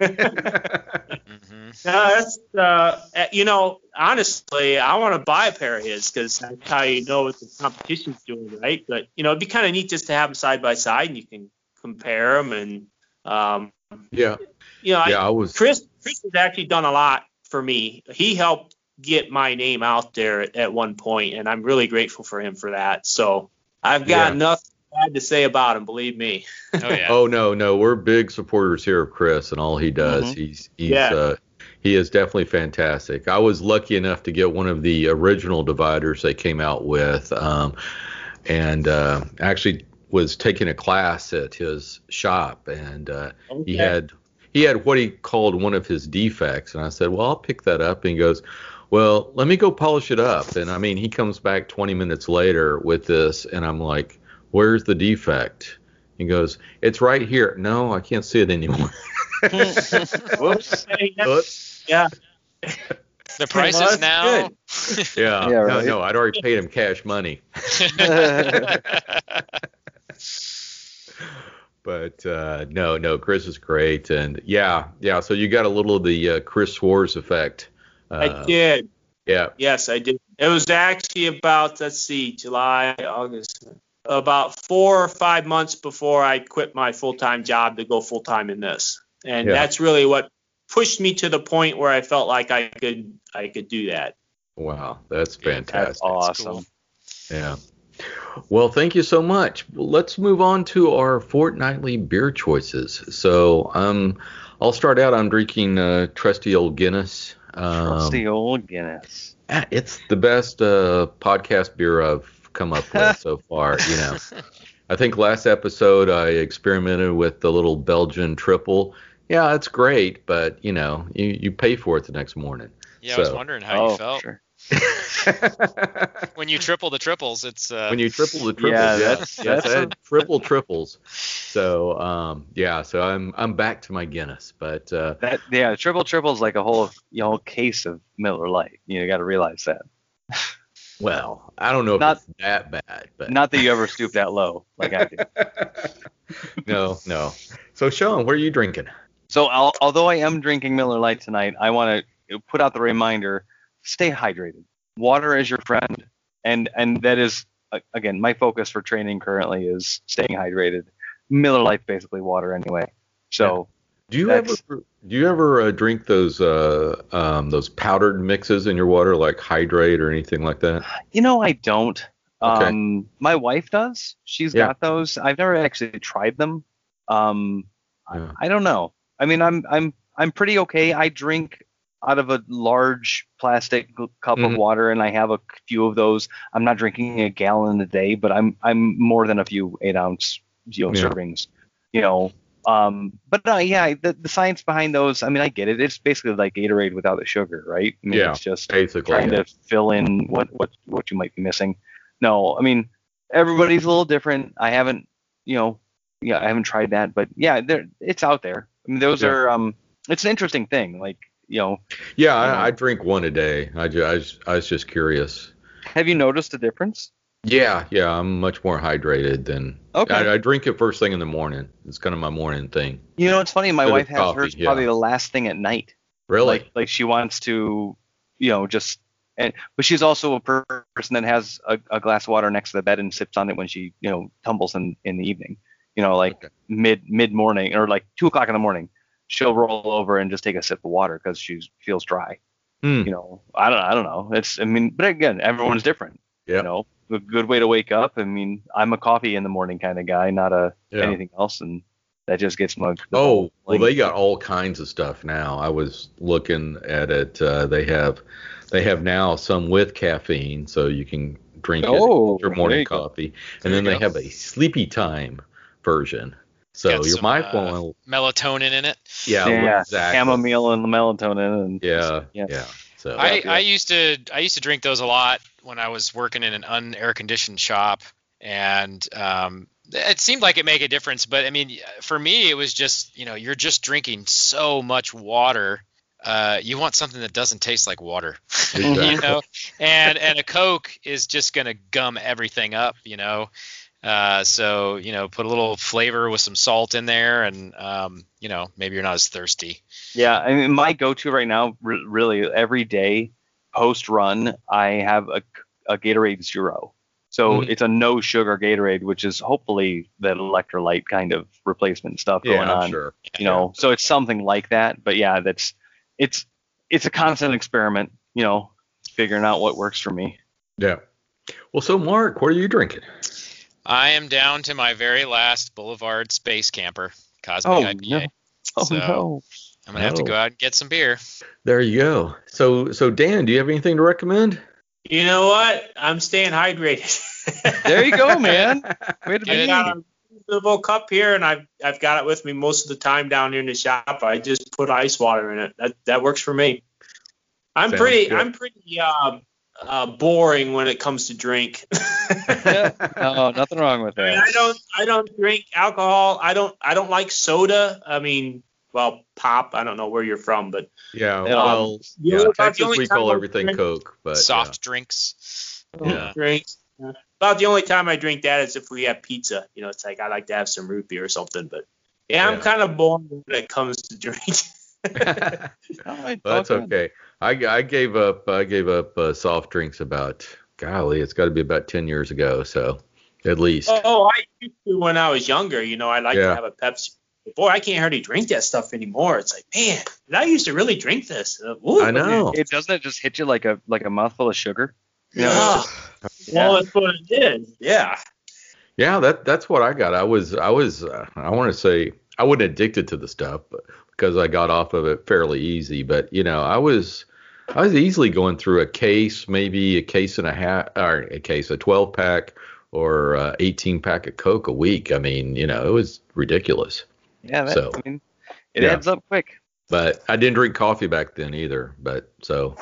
hmm No, that's, uh, you know, honestly, I want to buy a pair of his because that's how you know what the competition's doing, right? But, you know, it'd be kind of neat just to have them side by side and you can compare them. And, um, Yeah. you know, Yeah. I, I was. Chris, Chris has actually done a lot for me. He helped get my name out there at, at one point, and I'm really grateful for him for that. So I've got Yeah. nothing bad to say about him, believe me. Oh yeah. Oh no, no, we're big supporters here of Chris and all he does. Mhm. He's he's Yeah. uh, he is definitely fantastic. I was lucky enough to get one of the original dividers they came out with, um, and uh, actually was taking a class at his shop, and uh, he Okay. had he had what he called one of his defects, and I said, well, I'll pick that up, and he goes, well, let me go polish it up, and I mean, he comes back twenty minutes later with this, and I'm like, where's the defect? He goes, it's right here. No, I can't see it anymore. Whoops. Oops. Yeah. The price Well, is that's now. Yeah, Yeah, no, right. no, I'd already paid him cash money. But uh, no, no, Chris is great, and yeah, yeah. So you got a little of the uh, Chris Schwarz effect. Uh, I did. Yeah, Yes, I did. It was actually about, let's see, July, August, about four or five months before I quit my full-time job to go full-time in this. And Yeah. that's really what pushed me to the point where I felt like I could I could do that. wow, that's Yeah, fantastic. That's awesome. cool. Yeah. Well, thank you so much. Let's move on to our fortnightly beer choices. So, um, I'll start out. I'm drinking uh, trusty old Guinness. Um, Trusty old Guinness. ah, It's the best uh, podcast beer I've come up with so far. You know, I think last episode I experimented with the little Belgian triple. Yeah, it's great, but you know, you, you pay for it the next morning. Yeah, I was So- wondering how oh, you felt. Sure. When you triple the triples, it's uh, when you triple the triples. Yeah, Yeah, that's- yes, that's I a- had triple triples. So um, yeah, so I'm I'm back to my Guinness, but uh, That yeah, triple triple is like a whole you know case of Miller Lite. You got to realize that. well, I don't know if Not- it's that bad, but Not that you ever stoop that low like I do. no, no. So Sean, what are you drinking? So I'll, although I am drinking Miller Lite tonight, I want to put out the reminder: stay hydrated. Water is your friend, and and that is uh, again my focus for training currently is staying hydrated. Miller Lite basically water anyway. So Do you ever That's- do you ever uh, drink those uh, um, those powdered mixes in your water, like Hydrate or anything like that? you know I don't. Okay. Um, my wife does. She's Yeah. got those. I've never actually tried them. Um, Yeah. I don't know. I mean, I'm I'm I'm pretty okay. I drink out of a large plastic g- cup Mhm. of water, and I have a few of those. I'm not drinking a gallon a day, but I'm I'm more than a few eight ounce you know Yeah. servings. You know, um, but uh, yeah, the the science behind those. I mean, I get it. It's basically like Gatorade without the sugar, right? I mean, Yeah, it's just Basically, trying yeah. to fill in what what what you might be missing. No, I mean everybody's a little different. I haven't, you know, yeah, I haven't tried that, but yeah, there it's out there. I mean, those Yeah. are um, it's an interesting thing. Like, you know, Yeah, you know. I, I drink one a day. I, ju- I, was, I was just curious. have you noticed a difference? Yeah, yeah, I'm much more hydrated than. Okay. I, I drink it first thing in the morning. It's kind of my morning thing. You know, it's funny. My Bit of wife has coffee, hers yeah. probably the last thing at night. Really? Like, like she wants to, you know, just. And, but she's also a per- person that has a, a glass of water next to the bed and sips on it when she, you know, tumbles in, in the evening. You know, like Okay. mid mid morning or like two o'clock in the morning, she'll roll over and just take a sip of water because she feels dry. Hmm. You know, I don't I don't know. It's I mean, but again, everyone's different. Yeah. You know, a good way to wake up. I mean, I'm a coffee in the morning kind of guy, not a Yeah. anything else, and that just gets my. the Oh, ball well, rolling. they got all kinds of stuff now. I was looking at it. Uh, they have, they have now some with caffeine, so you can drink it Oh, with your there morning you go. coffee. There And then you they go. have a sleepy time version. So Got your some, might uh, want to, melatonin in it. yeah, yeah, exactly. chamomile and melatonin and Yeah, yeah. yeah. So I, yeah. I used to I used to drink those a lot when I was working in an unair conditioned shop, and um, it seemed like it made a difference. But I mean, for me, it was just you know you're just drinking so much water. Uh, you want something that doesn't taste like water, Exactly. you know. And and a Coke is just gonna gum everything up, you know. Uh, so you know, put a little flavor with some salt in there, and um, you know, maybe you're not as thirsty. Yeah, I mean, my go-to right now, re- really, every day post-run, I have a, a Gatorade Zero. So Mhm. it's a no-sugar Gatorade, which is hopefully that electrolyte kind of replacement stuff yeah, going I'm on. sure. You know, so it's something like that. But yeah, that's it's it's a constant experiment. You know, figuring out what works for me. Yeah. Well, so Mark, what are you drinking? I am down to my very last Boulevard Space Camper Cosmic Oh I P A. no! Oh So- no! I'm gonna have to Oh. go out and get some beer. There you go. So, so Dan, do you have anything to recommend? You know what? I'm staying hydrated. There you go, man. Way to I be. got a reusable cup here, and I've I've got it with me most of the time down here in the shop. I just put ice water in it. That that works for me. I'm Sounds pretty good. I'm pretty uh, uh, boring when it comes to drink. Yeah. No, nothing wrong with I mean, that. I don't I don't drink alcohol. I don't I don't like soda. I mean, well, pop. I don't know where you're from, but Yeah. Yeah. Well, you yeah. know, about the Texas, only we time call I everything drink Coke, but Soft drinks. Yeah. drinks. Yeah. About the only time I drink that is if we have pizza. You know, it's like I like to have some root beer or something. But yeah, I'm Yeah. kind of boring when it comes to drink. Yeah. All right, Well, that's all good. okay. I, I gave up I gave up uh, soft drinks about golly, it's got to be about ten years ago. So at least. Oh, I used to when I was younger. You know, I like Yeah. to have a Pepsi. Boy, I can't hardly drink that stuff anymore. It's like, man, did I used to really drink this? Uh, ooh. I know. It doesn't it just hit you like a like a mouthful of sugar? You know, Yeah. it's Well, that's what it is. Yeah. Yeah, that that's what I got. I was I was uh, I want to say I wasn't addicted to the stuff, but because I got off of it fairly easy. But you know, I was I was easily going through a case, maybe a case and a half, or a case, a twelve pack or uh, eighteen pack of Coke a week. I mean, you know, it was ridiculous. yeah. That, So, I mean, it yeah. adds up quick. But I didn't drink coffee back then either. But so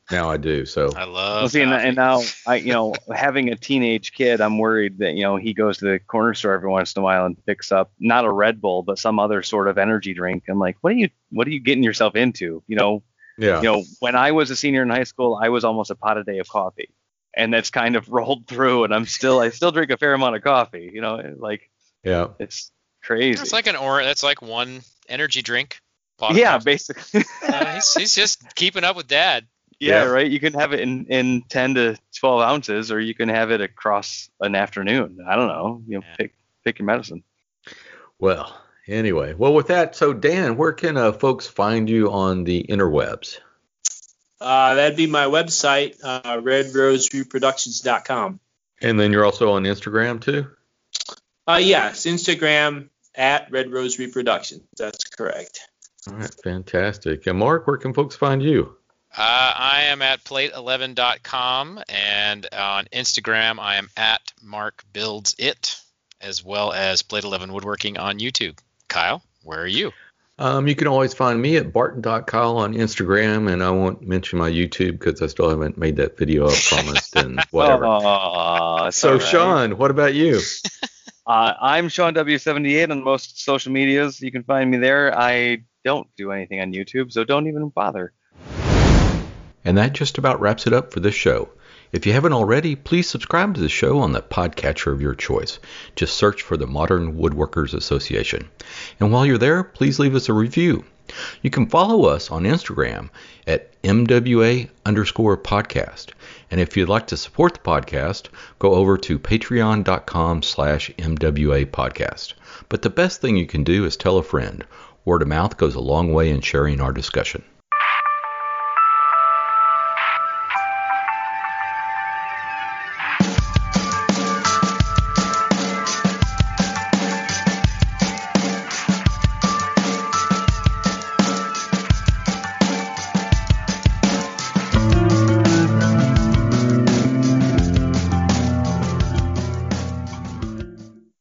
now I do. So I love. Well, see, and, coffee. and now I, you know, having a teenage kid, I'm worried that you know he goes to the corner store every once in a while and picks up not a Red Bull but some other sort of energy drink. I'm like, what are you, what are you getting yourself into? You know, yeah, you know, when I was a senior in high school, I was almost a pot a day of coffee, and that's kind of rolled through. And I'm still, I still drink a fair amount of coffee. You know, like yeah, it's crazy. It's like an or. That's like one energy drink. pot of Yeah, coffee. basically. Uh, he's, he's just keeping up with Dad. Yeah, Yeah. right. You can have it in, in ten to twelve ounces, or you can have it across an afternoon. I don't know. You know, Yeah. pick pick your medicine. Well, anyway, well, with that, so Dan, where can uh, folks find you on the interwebs? Uh, that'd be my website, uh, red rose reproductions dot com. And then you're also on Instagram too? Uh, yes, Instagram at Red Rose Reproductions. That's correct. All right, fantastic. And Mark, where can folks find you? Uh, I am at plate eleven dot com, and on Instagram I am at Mark Builds It, as well as Plate eleven Woodworking on YouTube. Kyle, where are you? Um, you can always find me at barton dot kyle on Instagram, and I won't mention my YouTube because I still haven't made that video up promised and whatever. Oh, so, Sean, what about you? Uh, I'm Sean W seventy-eight on most social medias. You can find me there. I don't do anything on YouTube, so don't even bother. And that just about wraps it up for this show. If you haven't already, please subscribe to the show on the podcatcher of your choice. Just search for the Modern Woodworkers Association. And while you're there, please leave us a review. You can follow us on Instagram at M W A underscore podcast. And if you'd like to support the podcast, go over to patreon dot com slash M W A podcast. But the best thing you can do is tell a friend. Word of mouth goes a long way in sharing our discussion.